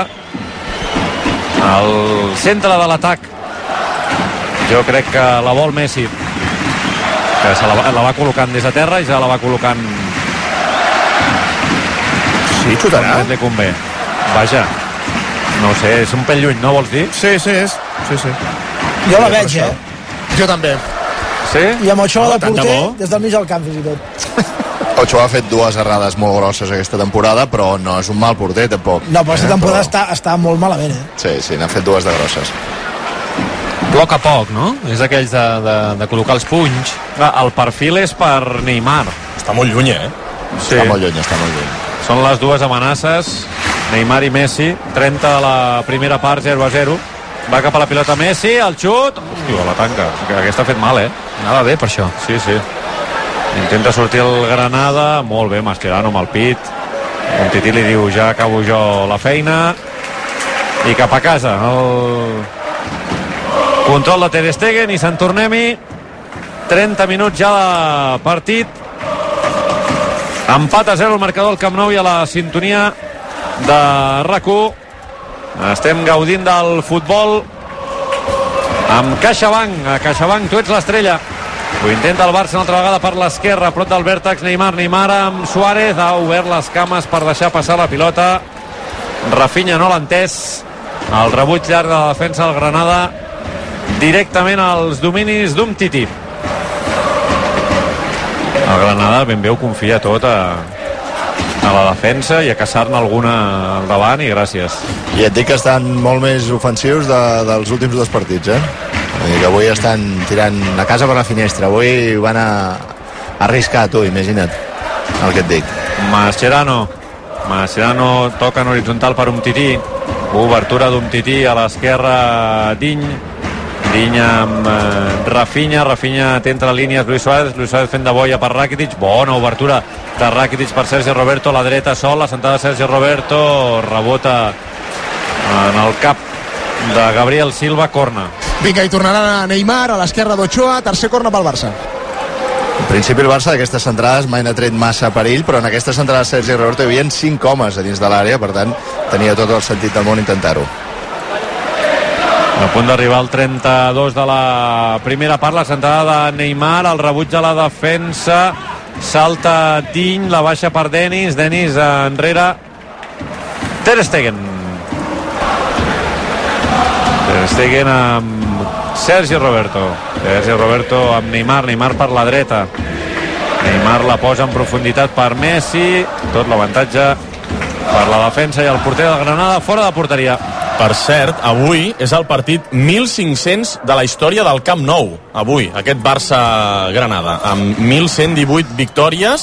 Al centre de l'atac jo crec que la vol Messi, que se la, va, la va col·locant des de terra i ja la va col·locant. Sí, xutarà. Com li convé. Vaja, no ho sé, és un pèl lluny, no vols dir? Sí, sí, és. Sí, sí. Jo la veig, eh? Jo també. Sí? I amb Ochoa de porter des del mig del camp, fins i tot. Ochoa ha fet dues errades molt grosses aquesta temporada, però no és un mal porter, tampoc. No, però aquesta temporada eh, però... està, està molt malament, eh? Sí, sí, n'ha fet dues de grosses. Bloc a poc, no? És aquells de, de, de col·locar els punys. Ah, el perfil és per Neymar. Està molt lluny, eh? Sí. Està molt lluny, està molt lluny. Són les dues amenaces, Neymar i Messi. Trenta de la primera part, zero a zero. Va cap a la pilota Messi, el xut. Hòstia, la tanca. Aquesta ha fet mal, eh? Anava bé per això. Sí, sí. Intenta sortir el Granada, molt bé, Mascherano amb el pit. Un tití li diu, ja acabo jo la feina. I cap a casa. El control de Ter Stegen i Sant Tornem-hi. trenta minuts ja de partit. Empat a zero el marcador al Camp Nou i a la sintonia de R A C u. Estem gaudint del futbol amb CaixaBank. A CaixaBank tu ets l'estrella. Ho intenta el Barça una altra vegada per l'esquerra, prop del vèrtex Neymar, Neymar amb Suárez, ha obert les cames per deixar passar la pilota. Rafinha no l'ha entès. El rebuig llarg de la defensa del Granada directament als dominis d'Umtiti. El Granada ben bé ho confia tot a, a la defensa i a caçar-ne alguna al davant i gràcies. I et dic que estan molt més ofensius de, dels últims dos partits, eh? Que avui estan tirant a casa per la finestra, avui van a arriscar, tu, imagina't el que et dic. Mascherano Mascherano toca en horitzontal per Umtiti, obertura d'Umtiti a l'esquerra Diny Diny amb eh, Rafinha Rafinha t'entra a línies Luis Suárez Luis Suárez fent de boia per Rakitic, bona obertura de Rakitic per Sergi Roberto, a la dreta sol, la sentada de Sergi Roberto, rebota en el cap de Gabriel Silva, corna. Vinga, i tornarà Neymar a l'esquerra d'Ochoa, tercer corna pel Barça. En principi el Barça d'aquestes centrades mai n'ha tret massa perill, però en aquestes centrades Sergi Roberto hi havia cinc homes a dins de l'àrea, per tant tenia tot el sentit del món intentar-ho. A punt d'arribar al trenta-dos de la primera part, la centrada de Neymar, el rebuig a la defensa, salta Diny, la baixa per Denis, Denis enrere, Ter Stegen. Ter Stegen amb Sergi Roberto. Sergi Roberto amb Neymar, Neymar per la dreta. Neymar la posa en profunditat per Messi, tot l'avantatge per la defensa i el porter del Granada fora de porteria. Per cert, avui és el partit mil cinc-cents de la història del Camp Nou. Avui, aquest Barça-Granada, amb mil cent divuit victòries,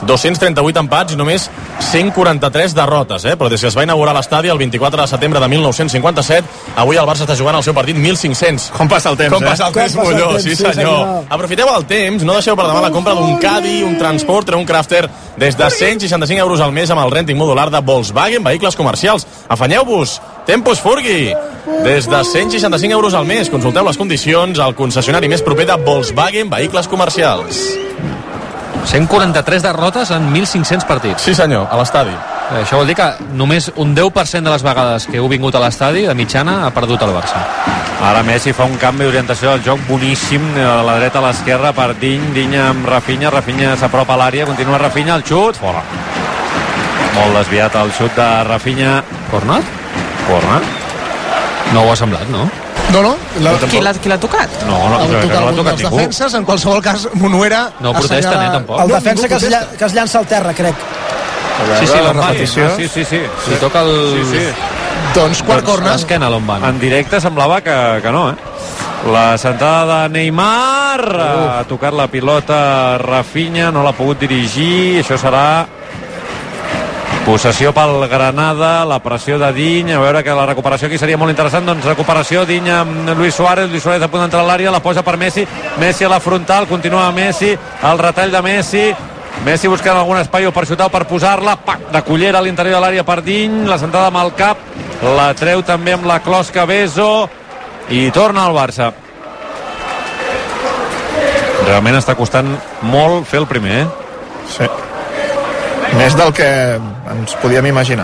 dos-cents trenta-vuit empats i només cent quaranta-tres derrotes, eh? Però des que es va inaugurar l'estadi el vint-i-quatre de setembre de mil nou-cents cinquanta-set, avui el Barça està jugant el seu partit mil cinc-cents. Com passa el temps, Com eh? passa el temps, Com passa el Molló, temps, sí, sí, senyor. senyor. Aprofiteu el temps, no deixeu per demà la compra d'un Caddy, un Transporter, un Crafter, des de cent seixanta-cinc euros al mes amb el renting modular de Volkswagen Vehicles Comercials. Afanyeu-vos, Tempus Furgui, des de cent seixanta-cinc euros al mes. Consulteu les condicions al concessionari més proper de Volkswagen Vehicles Comercials. cent quaranta-tres derrotes en mil cinc-cents partits. Sí, senyor, a l'estadi. Això vol dir que només un deu per cent de les vegades que heu vingut a l'estadi, de mitjana, ha perdut el Barça. Ara Messi fa un canvi d'orientació del joc boníssim, a la dreta a l'esquerra per Diny, Diny amb Rafinha, Rafinha s'apropa a l'àrea, continua Rafinha, el xut, fora. Molt desviat el xut de Rafinha. Cornat? Cornat. No ho ha semblat, no? No, no. La... Qui l'ha qui l'ha tocat? No, no, el que no l'ha tocat dels ningú. defenses, en qualsevol cas, Monuera... No protesten, assenyala... eh, tampoc. El defensa que es, lla... que es llança al terra, crec. Sí, sí, la l'Ombani. repetició. Ah, sí, sí, sí. Si toca el... Sí, sí. Doncs quart Doncs corner. l'esquena l'Ombani. En directe semblava que, que no, eh? La sentada de Neymar, ha tocat la pilota Rafinha, no l'ha pogut dirigir, això serà possessió pel Granada, la pressió de Diny, a veure que la recuperació aquí seria molt interessant, doncs recuperació Diny amb Luis Suárez, Luis Suárez a punt d'entrar a l'àrea, la posa per Messi, Messi a la frontal, continua Messi, el retall de Messi, Messi buscant algun espai per xutar o per posar-la, pac, de cullera a l'interior de l'àrea per Diny, la sentada amb el cap, la treu també amb la closca Beso i torna al Barça. Realment està costant molt fer el primer, eh? Sí. Més del que ens podíem imaginar.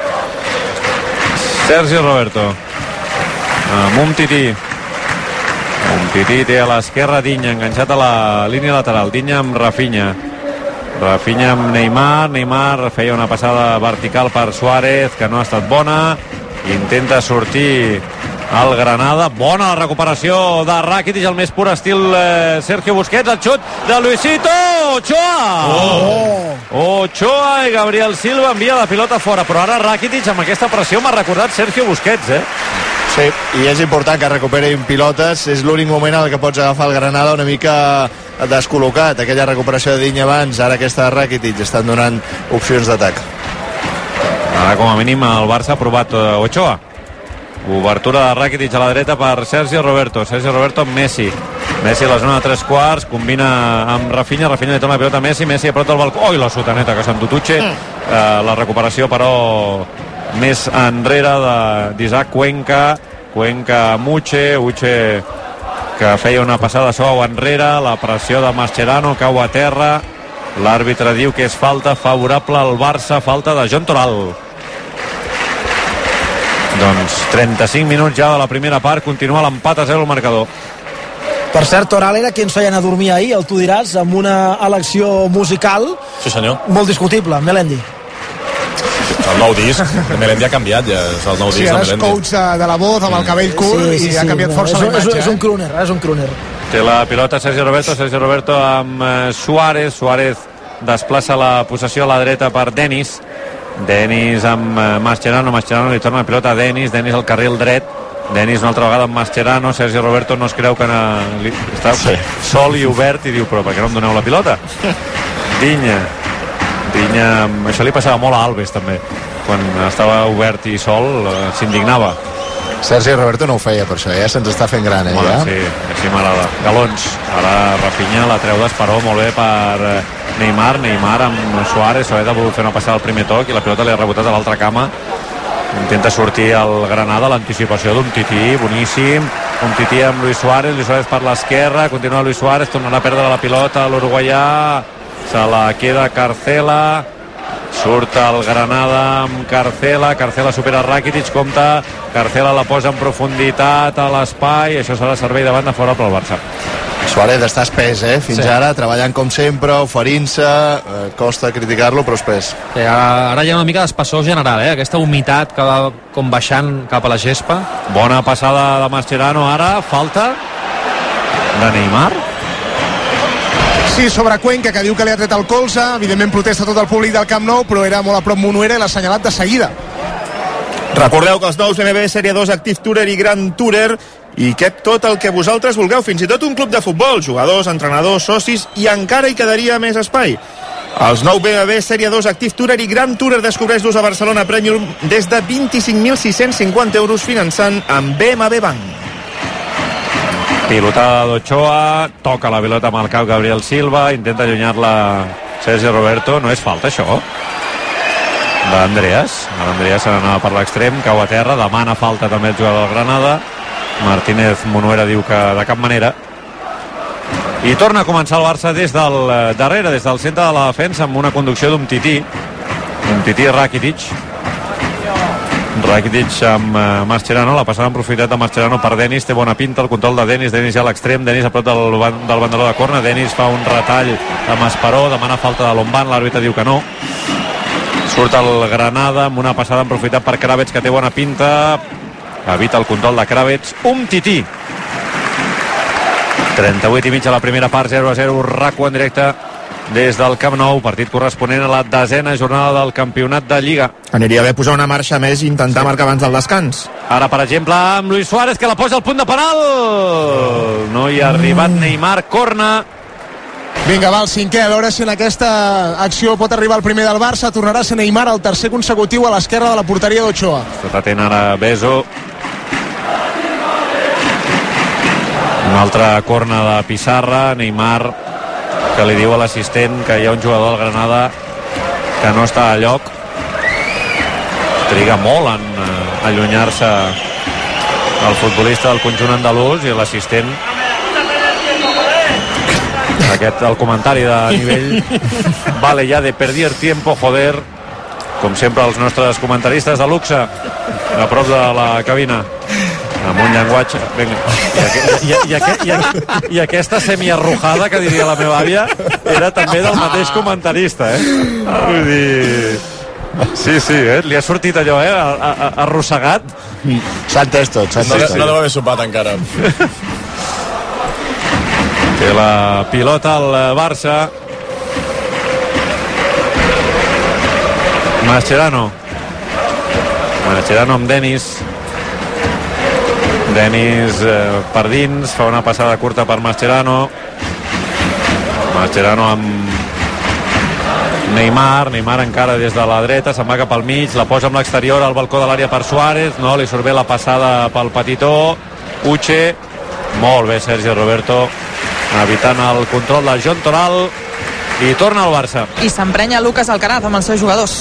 Sergi Roberto amb Umtiti Umtiti té a l'esquerra Diny enganxat a la línia lateral, Diny amb Rafinha Rafinha amb Neymar, Neymar feia una passada vertical per Suárez que no ha estat bona, intenta sortir el Granada, bona la recuperació de Rakitic, el més pur estil eh, Sergio Busquets, el xut de Luisito Ochoa oh. Ochoa i Gabriel Silva envia la pilota fora, però ara Rakitic amb aquesta pressió m'ha recordat Sergio Busquets, eh? Sí, i és important que recuperin pilotes, és l'únic moment en el que pots agafar el Granada una mica descol·locat, aquella recuperació de Diny abans, ara aquesta de Rakitic, estan donant opcions d'atac. Ara com a mínim el Barça ha provat uh, Ochoa, obertura de Rakitic a la dreta per Sergio Roberto, Sergio Roberto amb Messi, Messi a la zona de tres quarts, combina amb Rafinha, Rafinha li torna la pilota a Messi, Messi a prop del balcó, oi la sotaneta que s'entututxe, uh, la recuperació però més enrere d'Isaac Cuenca, Cuenca amb Uche, Uche que feia una passada suau enrere, la pressió de Mascherano, cau a terra, l'àrbitre diu que és falta favorable al Barça, falta de John Toral. Doncs trenta-cinc minuts ja de la primera part, continua l'empat a zero el marcador. Per cert, Toral era qui ens feien a dormir ahir, el tu diràs, amb una elecció musical Sí, senyor. molt discutible, Melendi. El nou disc, Melendi ha canviat ja, és el nou Sí, disc ara de és Melendi. coach de, de la voz amb el cabell curt Sí, sí, i ha sí, canviat força és, la un- imatge. és, és un eh? crooner, és un crooner. Té la pilota Sergio Roberto, Sergio Roberto amb eh, Suárez, Suárez desplaça la possessió a la dreta per Denis, Denis amb eh, Mascherano, Mascherano li torna la pilota a Denis, Denis al carril dret, Denis una altra vegada amb Mascherano, Sergio Roberto no es creu que na, li, està sí. sol i obert i diu, però per què no em doneu la pilota? Dinya Dinya, això li passava molt a Alves també, quan estava obert i sol eh, s'indignava. Sergi Roberto no ho feia per això, ja se'ns està fent gran, eh, Home, ja. sí, així m'agrada. Galons, ara Rafinha la treu d'Esperó molt bé per eh, Neymar, Neymar amb Suárez, Suárez ha volgut fer una passada al primer toc i la pilota li ha rebotat a l'altra cama, intenta sortir el Granada, l'anticipació d'un Tití, boníssim, un Tití amb Luis Suárez, Luis Suárez per l'esquerra, continua Luis Suárez, tornarà a perdre la pilota, l'uruguaià se la queda Carcela, surt el Granada amb Carcela, Carcela supera Rakitic, compta, Carcela la posa en profunditat a l'espai, això serà servei de banda fora pel Barça. Suárez està espès, eh? Fins Sí. ara, treballant com sempre, oferint-se, eh, costa criticar-lo, però espès. Sí, ara, ara hi ha una mica d'espessor general, eh? Aquesta humitat que va com baixant cap a la gespa. Bona passada de Mascherano ara, falta de Neymar. Sí, sobre Cuenca, que diu que li ha tret el colze, evidentment protesta tot el públic del Camp Nou, però era molt a prop Monuera i l'ha assenyalat de seguida. Recordeu que els nous B M W Sèrie dos Active Tourer i Grand Tourer i cap tot el que vosaltres vulgueu, fins i tot un club de futbol, jugadors, entrenadors, socis, i encara hi quedaria més espai. Els nou B M W Sèrie dos Active Tourer i Grand Tourer descobreix-los a Barcelona Premium des de vint-i-cinc mil sis-cents cinquanta euros finançant amb B M W Bank. Pilotada d'Ochoa, toca la pilota amb el cap Gabriel Silva, intenta allunyar-la Sergi Roberto. No és falta, això? D'Andreas. L'Andreas se n'anava per l'extrem, cau a terra, demana falta també el jugador del Granada. Martínez Monuera diu que de cap manera. I torna a començar el Barça des del darrere, des del centre de la defensa, amb una conducció d'un tití. Un tití Rakitic. Rakitic amb uh, Mascherano, la passada en profunditat de Mascherano per Denis, té bona pinta, el control de Denis, Denis ja a l'extrem, Denis a prop del, del banderó de corna, Denis fa un retall amb Esparó, demana falta de Lombán, l'àrbitre diu que no. Surt el Granada amb una passada en profunditat per Kravets, que té bona pinta, evita el control de Kravets, un tití. trenta-vuit i mig a la primera part, zero a zero, RAC1 en directe des del Camp Nou, partit corresponent a la desena jornada del campionat de Lliga. Aniria bé posar una marxa més i intentar sí. marcar abans del descans. Ara, per exemple, amb Luis Suárez, que la posa al punt de penal. No hi ha arribat Neymar, corna. Vinga, va, el cinquè, a veure si en aquesta acció pot arribar el primer del Barça. Tornarà a ser Neymar, el tercer consecutiu a l'esquerra de la porteria d'Ochoa. Està atent ara Beso. Una altra corna de Pissarra, Neymar, que li diu a l'assistent que hi ha un jugador del Granada que no està a lloc. Triga molt en uh, allunyar-se el futbolista del conjunt andalús, i l'assistent, aquest, el comentari de nivell vale ya de perder tiempo, joder, com sempre els nostres comentaristes de luxe a prop de la cabina amb un llenguatge. Vinga. I, i, i, i, i, i aquesta semiarrujada que diria la meva àvia era també del mateix comentarista, eh? Vull dir... Sí, sí, eh? Li ha sortit allò, eh? A, a, arrossegat. S'ha entès tot, s'ha entès tot. No deu haver sopat encara. Té la pilota al Barça. Mascherano. Mascherano amb Denis. Denis eh, per dins, fa una passada curta per Mascherano. Mascherano amb Neymar, Neymar encara des de la dreta, se'n va cap al mig, la posa amb l'exterior al balcó de l'àrea per Suárez, no, li surt bé la passada pel petitó, Uche, molt bé Sergi Roberto, evitant el control de John Toral, i torna al Barça. I s'emprenya Lucas Alcaraz amb els seus jugadors.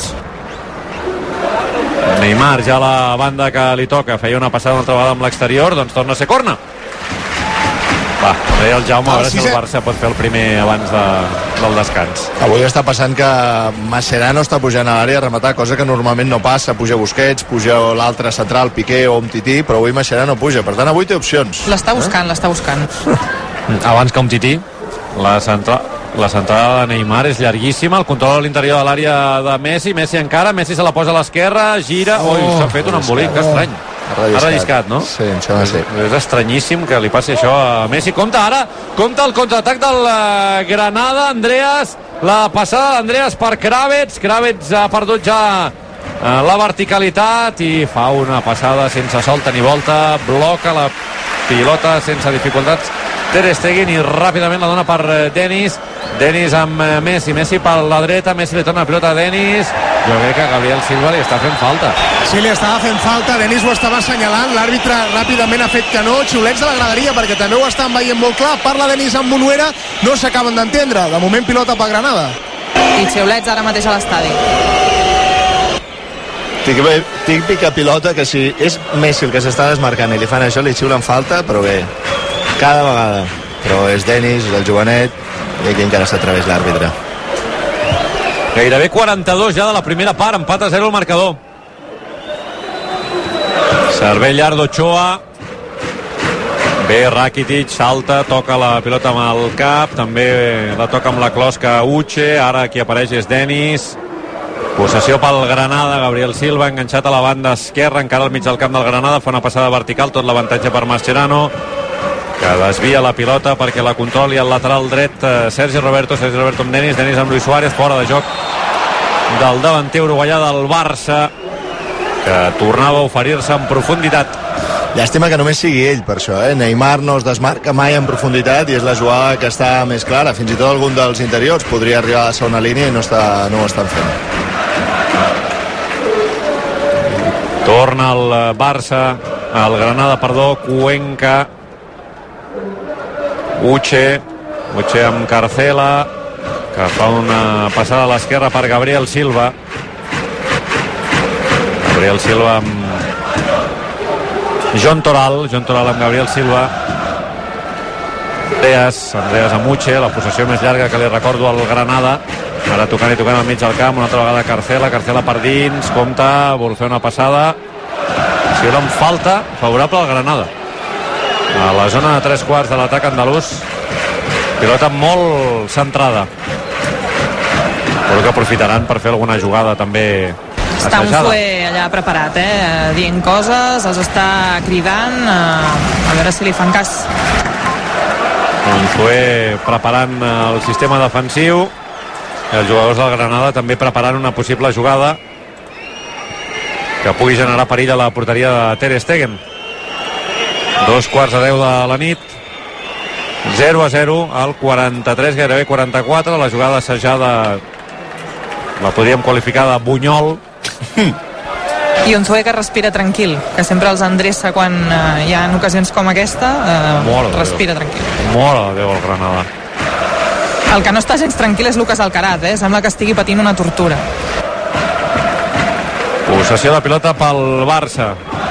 Neymar ja a la banda que li toca, feia una passada una altra vegada amb l'exterior, doncs torna a ser corna. Va, deia el Jaume, a veure si el Barça pot fer el primer abans de, del descans. Avui està passant que Mascherano està pujant a l'àrea a rematar, cosa que normalment no passa. Puja Busquets, puja l'altre central, Piqué o Umtiti, però avui Mascherano puja. Per tant, avui té opcions. L'està buscant, eh? l'està buscant. Abans que Umtiti, la central... La centrada de Neymar és llarguíssima, el control a l'interior de l'àrea de Messi, Messi encara, Messi se la posa a l'esquerra, gira, oh, ui, s'ha fet un embolic, que estrany. Ha relliscat, no? Sí, em sembla sí. És estranyíssim que li passi això a Messi. Compte ara, compte el contraatac del Granada, Andreas, la passada d'Andreas per Kravets, Kravets ha perdut ja la verticalitat i fa una passada sense solta ni volta, bloca la pilota sense dificultats Ter Stegen i ràpidament la dona per Denis. Denis amb Messi, Messi per la dreta, Messi li torna la pilota a Denis. Jo crec que Gabriel Silva li està fent falta. Sí, li estava fent falta, Denis ho estava assenyalant, l'àrbitre ràpidament ha fet que no, xiulets de la graderia perquè també ho estan veient molt clar, parla Denis amb Monuera, no s'acaben d'entendre, de moment pilota per Granada. I xiulets ara mateix a l'estadi. Típica pilota que si és Messi el que s'està desmarcant i li fan això, li xiulen falta, però bé, cada vegada. Però és Denis, el jovenet, i aquí encara s'atreveix l'àrbitre. Gairebé quaranta-dos ja de la primera part, empat a zero el marcador. Servei llarg d'Ochoa. Bé, Rakitic salta, toca la pilota amb el cap, també la toca amb la closca Uche, ara qui apareix és Denis. Possessió pel Granada, Gabriel Silva enganxat a la banda esquerra, encara al mig del camp del Granada, fa una passada vertical, tot l'avantatge per Mascherano, que desvia la pilota perquè la controli al lateral dret Sergi Roberto, Sergi Roberto amb Denis, Denis amb Luis Suárez, fora de joc del davanter uruguaià del Barça, que tornava a oferir-se en profunditat. Llàstima que només sigui ell per això, eh? Neymar no es desmarca mai en profunditat i és la jugada que està més clara. Fins i tot algun dels interiors podria arribar a la segona línia i no, està, no ho estan fent. Torna el Barça, el Granada, perdó, Cuenca, Uche, Uche amb Carcela, que fa una passada a l'esquerra per Gabriel Silva. Gabriel Silva amb John Toral, John Toral amb Gabriel Silva. Andreas, Andreas amb Uche, la possessió més llarga que li recordo al Granada. Ara tocant i tocant al mig del camp, una altra vegada Carcela, Carcela per dins, compta, vol fer una passada. Si era amb falta, favorable al Granada. A la zona de tres quarts de l'atac andalús, pilota molt centrada. Però que aprofitaran per fer alguna jugada també està un Fue allà preparat, eh? Dient coses, els està cridant, eh? A veure si li fan cas. Un Fue preparant el sistema defensiu, els jugadors del Granada també preparant una possible jugada que pugui generar perill a la porteria de Ter Stegen. Dos quarts de deu de la nit, zero a zero al quaranta-tres, gairebé quaranta-quatre. La jugada assajada la podríem qualificar de bunyol. I un Zue que respira tranquil, que sempre els endreça quan eh, hi ha ocasions com aquesta, eh, respira tranquil. Mola Déu el Granada. El que no està gens tranquil és Lucas Alcaraz, eh? Sembla que estigui patint una tortura. Possessió de pilota pel Barça.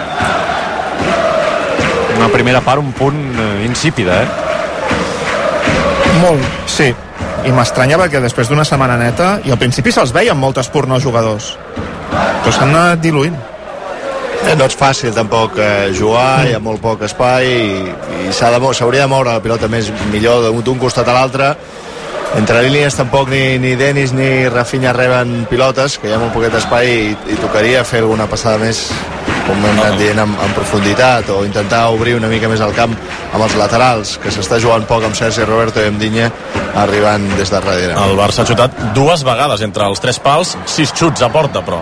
Una primera part un punt eh, insípida, eh? Molt, sí. I m'estranya perquè després d'una setmana neta, i al principi se'ls veien molts espurnos jugadors, però s'han anat diluint. Eh, no és fàcil tampoc eh, jugar, mm. hi ha molt poc espai i, i s'hauria de moure la pilota més millor d'un costat a l'altre. Entre línies tampoc ni, ni Denis ni Rafinha reben pilotes, que hi ha molt poquet espai i, i tocaria fer alguna passada més, com hem anat dient, en, en profunditat, o intentar obrir una mica més el camp amb els laterals, que s'està jugant poc amb Sergi Roberto i amb Digne arribant des de darrere. El Barça ha xutat dues vegades entre els tres pals, sis xuts a porta, però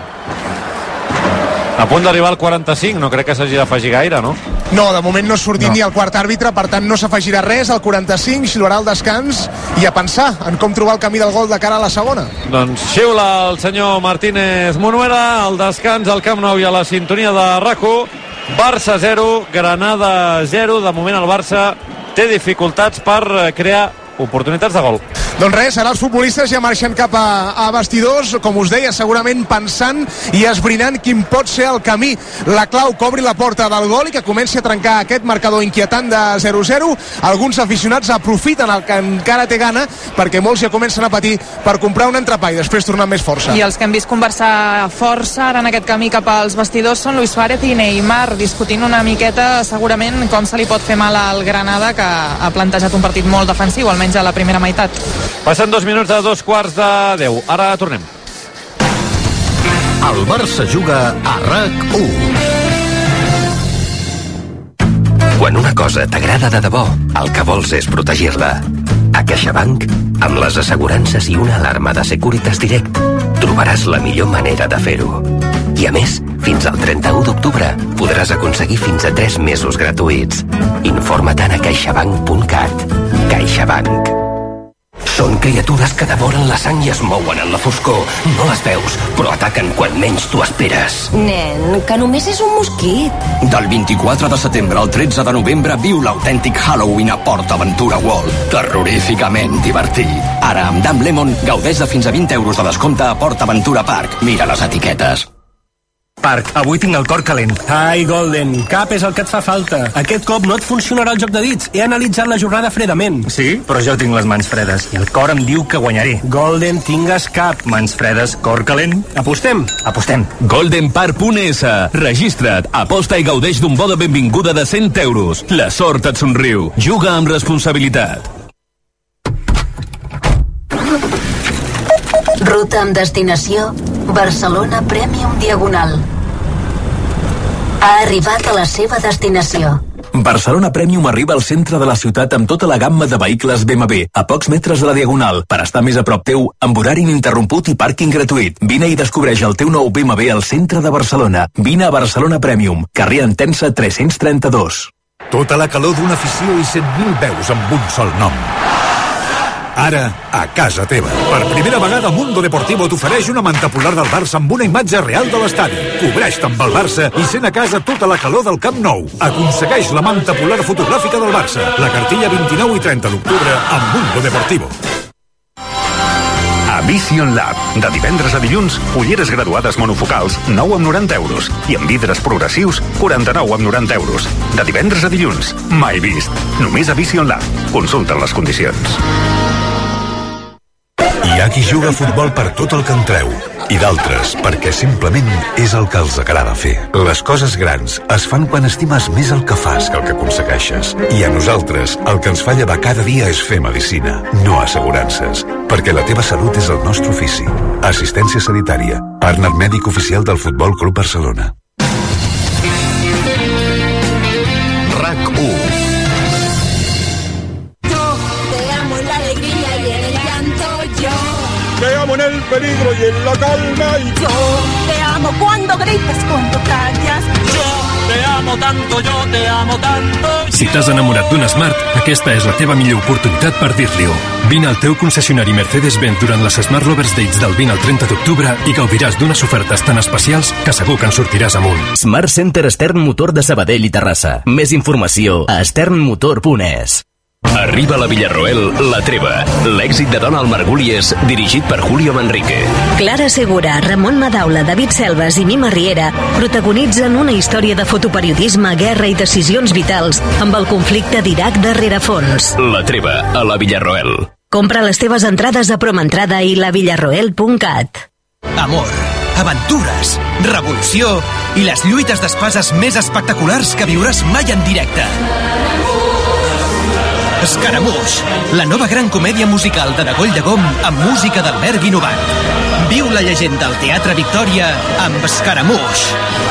a punt d'arribar al quaranta-cinc, no crec que s'hagi d'afegir gaire, no? No, de moment no ha sortit no. ni el quart àrbitre, per tant no s'afegirà res. Al quaranta-cinc xiularà el descans i a pensar en com trobar el camí del gol de cara a la segona. Doncs xiula el senyor Martínez Munuera, al descans al Camp Nou i a la sintonia de R A C u. Barça zero, Granada zero. De moment el Barça té dificultats per crear oportunitats de gol. Doncs res, ara els futbolistes ja marxen cap a, a vestidors, com us deia, segurament pensant i esbrinant quin pot ser el camí, la clau que obri la porta del gol i que comenci a trencar aquest marcador inquietant de zero a zero. Alguns aficionats aprofiten el que encara té gana, perquè molts ja comencen a patir per comprar un entrepà i després tornar amb més força. I els que hem vist conversar força ara en aquest camí cap als vestidors són Luis Suárez i Neymar, discutint una miqueta segurament com se li pot fer mal al Granada, que ha plantejat un partit molt defensiu, almenys a la primera meitat. Passen dos minuts de dos quarts de deu. Ara tornem. El Barça juga a R A C u. Quan una cosa t'agrada de debò, el que vols és protegir-la. A CaixaBank, amb les assegurances i una alarma de Securitas Direct, trobaràs la millor manera de fer-ho. I a més, fins al trenta-u d'octubre podràs aconseguir fins a tres mesos gratuïts. Informa-te'n a caixabank punt cat. CaixaBank. Són criatures que devoren la sang i es mouen en la foscor. No les veus, però ataquen quan menys t'ho esperes. Nen, que només és un mosquit. Del vint-i-quatre de setembre al tretze de novembre viu l'autèntic Halloween a PortAventura World. Terroríficament divertit. Ara, amb Damn Lemon, gaudeix de fins a vint euros de descompte a PortAventura Park. Mira les etiquetes. Parc, avui tinc el cor calent. Ai, Golden, cap és el que et fa falta. Aquest cop no et funcionarà el joc de dits. He analitzat la jornada fredament. Sí, però jo tinc les mans fredes i el cor em diu que guanyaré. Golden, tingues cap. Mans fredes, cor calent. Apostem? Apostem. golden park punt es. Registra't, aposta i gaudeix d'un bo de benvinguda de cent euros. La sort et somriu. Juga amb responsabilitat. Ruta amb destinació Barcelona Premium Diagonal. Ha arribat a la seva destinació. Barcelona Premium arriba al centre de la ciutat amb tota la gamma de vehicles B M W, a pocs metres de la Diagonal, per estar més a prop teu, amb horari ininterromput i pàrquing gratuït. Vine i descobreix el teu nou B M W al centre de Barcelona. Vine a Barcelona Premium, carrer Entença tres-cents trenta-dos. Tota la calor d'una afició i cent mil veus amb un sol nom. Ara, a casa teva. Per primera vegada, Mundo Deportivo t'ofereix una manta polar del Barça amb una imatge real de l'estadi. Cobreix-te amb el Barça i sent a casa tota la calor del Camp Nou. Aconsegueix la manta polar fotogràfica del Barça. La cartilla vint-i-nou i trenta d'octubre amb Mundo Deportivo. A Vision Lab. De divendres a dilluns, ulleres graduades monofocals, nou amb noranta euros. I amb vidres progressius, quaranta-nou amb noranta euros. De divendres a dilluns. Mai vist. Només a Vision Lab. Consulta les condicions. Hi ha qui juga a futbol per tot el que en treu, i d'altres perquè simplement és el que els agrada fer. Les coses grans es fan quan estimes més el que fas que el que aconsegueixes. I a nosaltres el que ens fa llevar cada dia és fer medicina, no assegurances, perquè la teva salut és el nostre ofici. Assistència sanitària, partner mèdic oficial del Futbol Club Barcelona. RAC u. Te amo en el peligro y en la calma y yo te amo cuando gritas, cuando callas. Yo te amo tanto, yo te amo tanto. Si t'has enamorat d'un Smart, aquesta és la teva millor oportunitat per dir-li-ho. Vine al teu concessionari Mercedes-Benz durant les Smart Lovers Dates del vint al trenta d'octubre i gaudiràs d'unes ofertes tan especials que segur que en sortiràs amunt. Smart Center Stern Motor de Sabadell i Terrassa. Més informació a sternmotor punt es. Arriba a la Villarroel La Treva, l'èxit de Donald Margúlies, dirigit per Julio Manrique. Clara Segura, Ramon Madaula, David Selves i Mima Riera protagonitzen una història de fotoperiodisme, guerra i decisions vitals amb el conflicte d'Iraq de rerefons. La Treva, a la Villarroel. Compra les teves entrades a Promentrada i la villarroel punt cat. Amor, aventures, revolució i les lluites d'espases més espectaculars que viuràs mai en directe. Escaramuix, la nova gran comèdia musical de Dagoll de Gom amb música d'Albert Guinovat. Viu la llegenda al Teatre Victòria amb Escaramuix.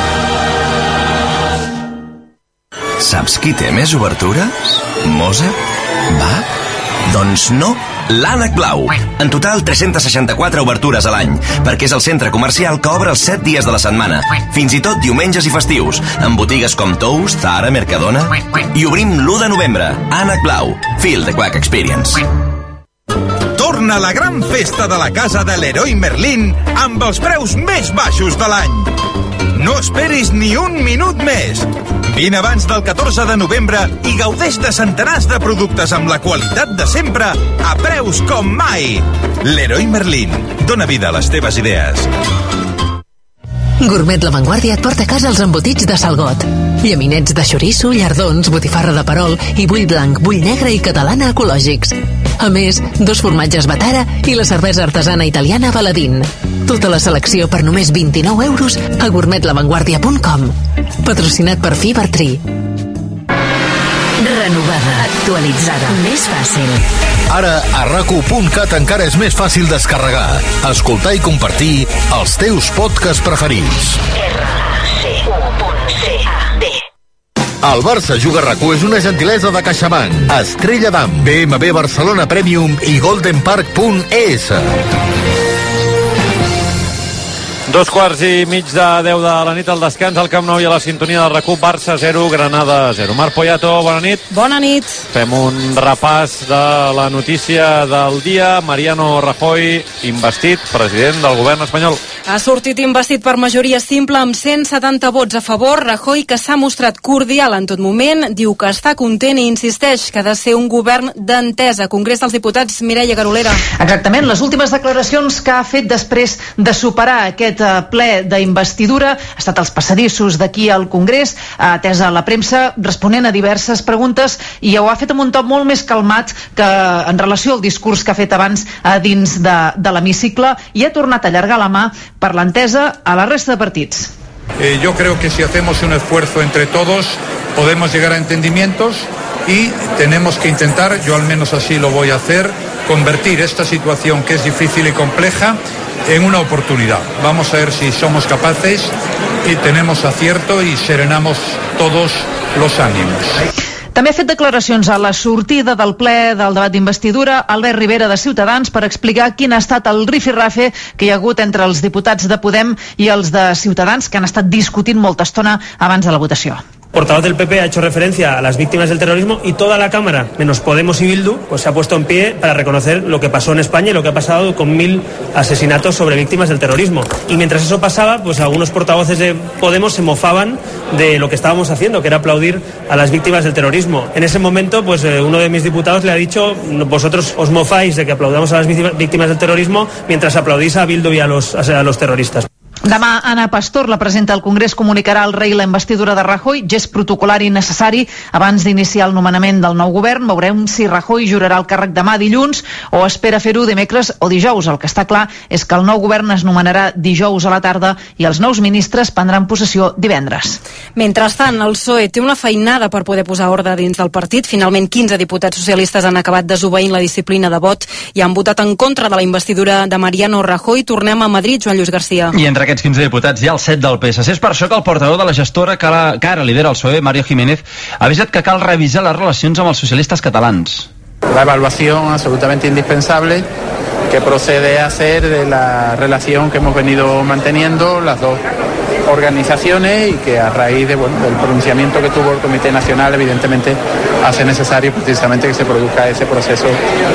Saps qui té més obertures? Mozart? Bach? Doncs no, l'Ànec Blau. En total, tres-centes seixanta-quatre obertures a l'any, perquè és el centre comercial que obre els set dies de la setmana, fins i tot diumenges i festius, amb botigues com Tous, Zara, Mercadona... I obrim l'u de novembre. Ànec Blau. Feel the Quack Experience. Torna la gran festa de la casa de Leroy Merlin amb els preus més baixos de l'any. No esperis ni un minut més. Vine abans del catorze de novembre i gaudeix de centenars de productes amb la qualitat de sempre a preus com mai. Leroy Merlin. Dóna vida a les teves idees. Gourmet La Vanguardia et porta a casa els embotits de Salgot. Llaminets de xoriço, llardons, botifarra de perol i bull blanc, bull negre i catalana ecològics. A més, dos formatges Batara i la cervesa artesana italiana Baladín. Tota la selecció per només vint-i-nou euros a gourmet la vanguardia punt com. Patrocinat per Fibertree. Renovada, actualitzada, més fàcil. Ara a rac u punt cat encara és més fàcil descarregar, escoltar i compartir els teus podcasts preferits. El Barça Juga a RAC u és una gentilesa de CaixaBank, Estrella d'Am, B M W Barcelona Premium i golden park punt es. Dos quarts i mig de deu de la nit al descans al Camp Nou i a la sintonia del RAC u. Barça zero, Granada zero. Marc Poyato, bona nit. Bona nit. Fem un repàs de la notícia del dia. Mariano Rajoy, investit president del govern espanyol. Ha sortit investit per majoria simple amb cent setanta vots a favor. Rajoy, que s'ha mostrat cordial en tot moment, diu que està content i insisteix que ha de ser un govern d'entesa. Congrés dels Diputats, Mireia Garolera. Exactament, les últimes declaracions que ha fet després de superar aquest ple d'investidura ha estat als passadissos d'aquí al Congrés, ha atès a la premsa responent a diverses preguntes i ho ha fet amb un to molt més calmat que en relació al discurs que ha fet abans a dins de, de l'hemicicle, i ha tornat a allargar la mà per l'entesa a la resta de partits. Eh, yo creo que si hacemos un esfuerzo entre todos podemos llegar a entendimientos y tenemos que intentar, yo al menos así lo voy a hacer, convertir esta situación, que es difícil y compleja, en una oportunidad. Vamos a ver si somos capaces y tenemos acierto y serenamos todos los ánimos. També ha fet declaracions a la sortida del ple del debat d'investidura Albert Rivera de Ciutadans per explicar quin ha estat el rifirrafe que hi ha hagut entre els diputats de Podem i els de Ciutadans, que han estat discutint molta estona abans de la votació. Portavoz del P P ha hecho referencia a las víctimas del terrorismo y toda la Cámara, menos Podemos y Bildu, pues se ha puesto en pie para reconocer lo que pasó en España y lo que ha pasado con mil asesinatos sobre víctimas del terrorismo. Y mientras eso pasaba, pues algunos portavoces de Podemos se mofaban de lo que estábamos haciendo, que era aplaudir a las víctimas del terrorismo. En ese momento, pues eh, uno de mis diputados le ha dicho: vosotros os mofáis de que aplaudamos a las víctimas del terrorismo mientras aplaudís a Bildu y a los, a los terroristas. Demà, Ana Pastor, la presidenta del Congrés, comunicarà al rei la investidura de Rajoy, gest protocolari necessari abans d'iniciar el nomenament del nou govern. Veurem si Rajoy jurarà el càrrec demà dilluns o espera fer-ho dimecres o dijous. El que està clar és que el nou govern es nomenarà dijous a la tarda i els nous ministres prendran possessió divendres. Mentrestant, el P S O E té una feinada per poder posar ordre dins del partit. Finalment, quinze diputats socialistes han acabat desobeint la disciplina de vot i han votat en contra de la investidura de Mariano Rajoy. Tornem a Madrid, Joan Lluís Garcia. I entre aquests quinze diputats hi ha el set del P S C. És per això que el portaveu de la gestora que ara, que ara lidera el P S O E, Mario Jiménez, ha avisat que cal revisar les relacions amb els socialistes catalans. La evaluación absolutamente indispensable que procede a hacer de la relación que hemos venido manteniendo las dos organizaciones y que a raíz de, bueno, del pronunciamiento que tuvo el Comité Nacional evidentemente hace necesario precisamente que se produzca ese proceso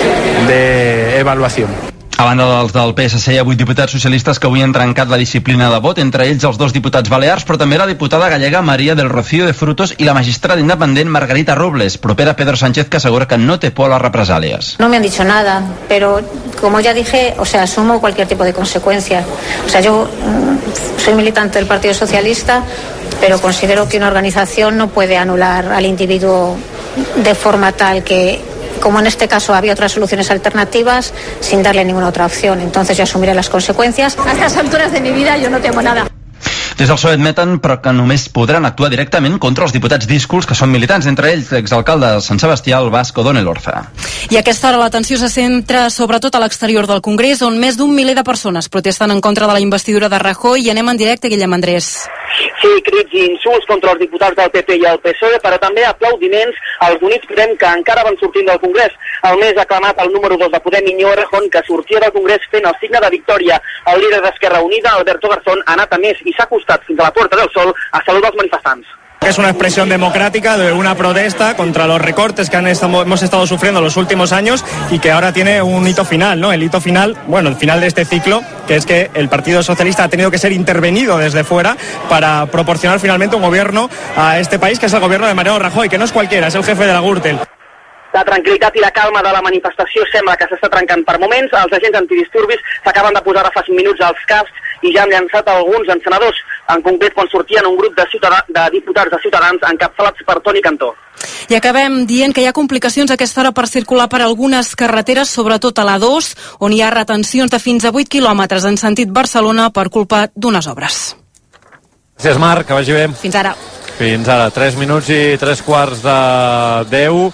de evaluación. A banda dels del P S C, hi ha vuit diputats socialistes que avui han trencat la disciplina de vot, entre ells els dos diputats balears, però també la diputada gallega María del Rocío de Frutos i la magistrada independent Margarita Robles, propera a Pedro Sánchez, que asegura que no té por a les represàlies. No me han dicho nada, pero como ya dije, o sea, asumo cualquier tipo de consecuencia. O sea, yo mmm, soy militante del Partido Socialista, pero considero que una organización no puede anular al individuo de forma tal que, como en este caso había otras soluciones alternativas, sin darle ninguna otra opción. Entonces yo asumiré las consecuencias. A estas alturas de mi vida yo no temo nada. Des del P S O E admeten, però que només podran actuar directament contra els diputats díscols que són militants, entre ells l'exalcalde de Sant Sebastià, el basc Odón Elorza. I a aquesta hora l'atenció se centra sobretot a l'exterior del Congrés, on més d'un miler de persones protesten en contra de la investidura de Rajoy. I anem en directe, Guillem Andrés. Sí, crits i insults contra els diputats del P P i el P S O E, però també aplaudiments als Units Podem que encara van sortint del Congrés. El més aclamat, el número dos de Podem, Iñigo Errejón, que sortia del Congrés fent el signe de victòria. El líder d'Esquerra Unida, Alberto Garzón, ha anat a més i s'ha acostat fins a la Puerta del Sol a saludar els manifestants. Es una expresión democrática de una protesta contra los recortes que han estado, hemos estado sufriendo los últimos años y que ahora tiene un hito final, ¿no? El hito final, bueno, el final de este ciclo, que es que el Partido Socialista ha tenido que ser intervenido desde fuera para proporcionar finalmente un gobierno a este país, que es el gobierno de Mariano Rajoy, que no es cualquiera, es el jefe de la Gürtel. La tranquil·litat i la calma de la manifestació sembla que s'està trencant per moments. Els agents antidisturbis s'acaben de posar ara fa cinc minuts als cascs i ja han llançat alguns encenedors, en concret quan sortien un grup de, ciutadà, de diputats de Ciutadans encapçalats per Toni Cantó. I acabem dient que hi ha complicacions a aquesta hora per circular per algunes carreteres, sobretot a l'A dos, on hi ha retencions de fins a vuit quilòmetres en sentit Barcelona per culpa d'unes obres. Gràcies, Marc, que vagi bé. Fins ara. Fins ara, tres minuts i tres quarts de deu.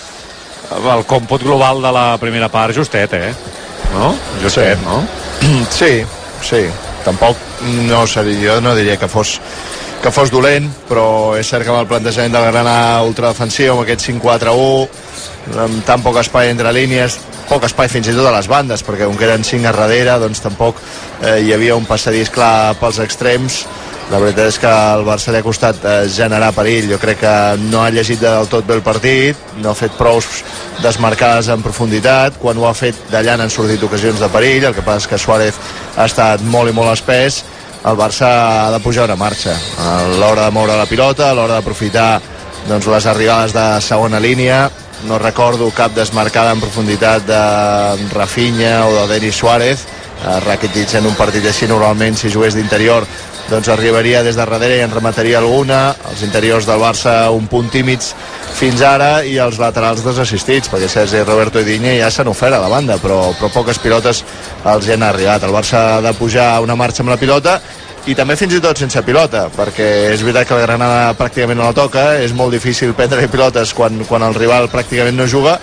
El còmput global de la primera part, justet, eh? No? Justet, sí. No? Sí, sí. Tampoc no seria, jo no diria que fos que fos dolent, però és cert que amb el plantejament del Granada ultradefensiu, amb aquest cinc quatre u, amb tan poc espai entre línies, poc espai fins i tot a les bandes, perquè com que eren cinc a darrere, doncs tampoc eh, hi havia un passadís clar pels extrems. La veritat és que el Barça li ha costat eh, generar perill. Jo crec que no ha llegit del tot bé el partit, no ha fet prou desmarcades en profunditat. Quan ho ha fet, d'allà n'han sortit ocasions de perill. El que passa és que Suárez ha estat molt i molt espès. El Barça ha de pujar una marxa a l'hora de moure la pilota, a l'hora d'aprofitar doncs, les arribades de segona línia. No recordo cap desmarcada en profunditat de Rafinha o de Denis Suárez. eh, Rakitic en un partit així normalment, si jugués d'interior, doncs arribaria des de darrere i en remataria alguna. Els interiors del Barça un punt tímids fins ara i els laterals desassistits, perquè Sergi Roberto i Digne ja s'han ofert a la banda, però, però poques pilotes els hi han arribat. El Barça ha de pujar una marxa amb la pilota i també fins i tot sense pilota, perquè és veritat que la Granada pràcticament no la toca, és molt difícil prendre pilotes quan, quan el rival pràcticament no juga,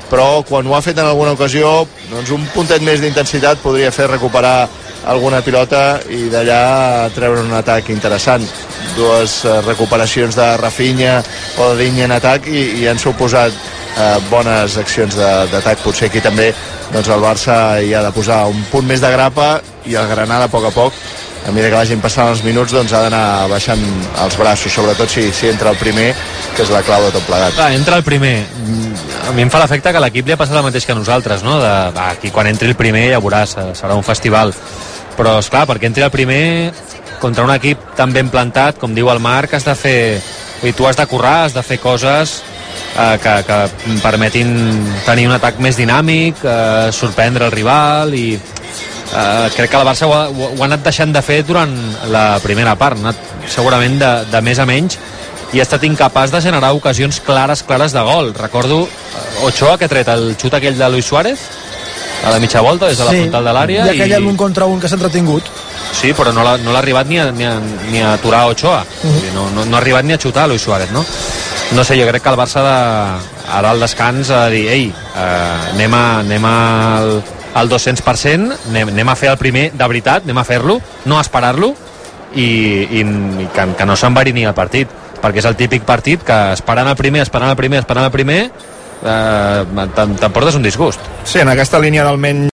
però quan ho ha fet en alguna ocasió, doncs un puntet més d'intensitat podria fer recuperar alguna pilota i d'allà treure un atac interessant. Dues eh, recuperacions de Rafinha o de Digne en atac i, i han suposat eh, bones accions d'atac. Potser aquí també doncs el Barça hi ha de posar un punt més de grapa i el Granada a poc a poc, a mesura que vagin passant els minuts, doncs ha d'anar baixant els braços, sobretot si, si entra el primer, que és la clau de tot plegat. Clar, entra el primer. A mi em fa l'efecte que l'equip li ha passat el mateix que a nosaltres, no? De, va, aquí quan entri el primer ja veuràs, serà un festival. Però, esclar, perquè entri el primer contra un equip tan ben plantat, com diu el Marc, has de fer... I tu has de currar, has de fer coses eh, que, que permetin tenir un atac més dinàmic, eh, sorprendre el rival i... Uh, crec que el Barça ho ha, ho ha anat deixant de fer durant la primera part, ha anat segurament de, de més a menys i ha estat incapaç de generar ocasions clares, clares de gol. Recordo uh, Ochoa, que ha tret el xut aquell de Luis Suárez a la mitja volta des de la sí, frontal de l'àrea i aquell i... un contra un que s'ha entretingut. Sí, però no l'ha no arribat ni a, ni, a, ni a aturar Ochoa. Uh -huh. no, no, no ha arribat ni a xutar Luis Suárez, no? No sé, jo crec que el Barça de, ara al descans ha de dir, ei, uh, anem, a, anem al al dos-cents per cent, anem, anem a fer el primer de veritat, anem a fer-lo, no a esperar-lo i, i, i que, que no s'enverini el partit, perquè és el típic partit que esperant el primer, esperant el primer, esperant el primer eh, t'emportes un disgust. Sí, en aquesta línia d'almenys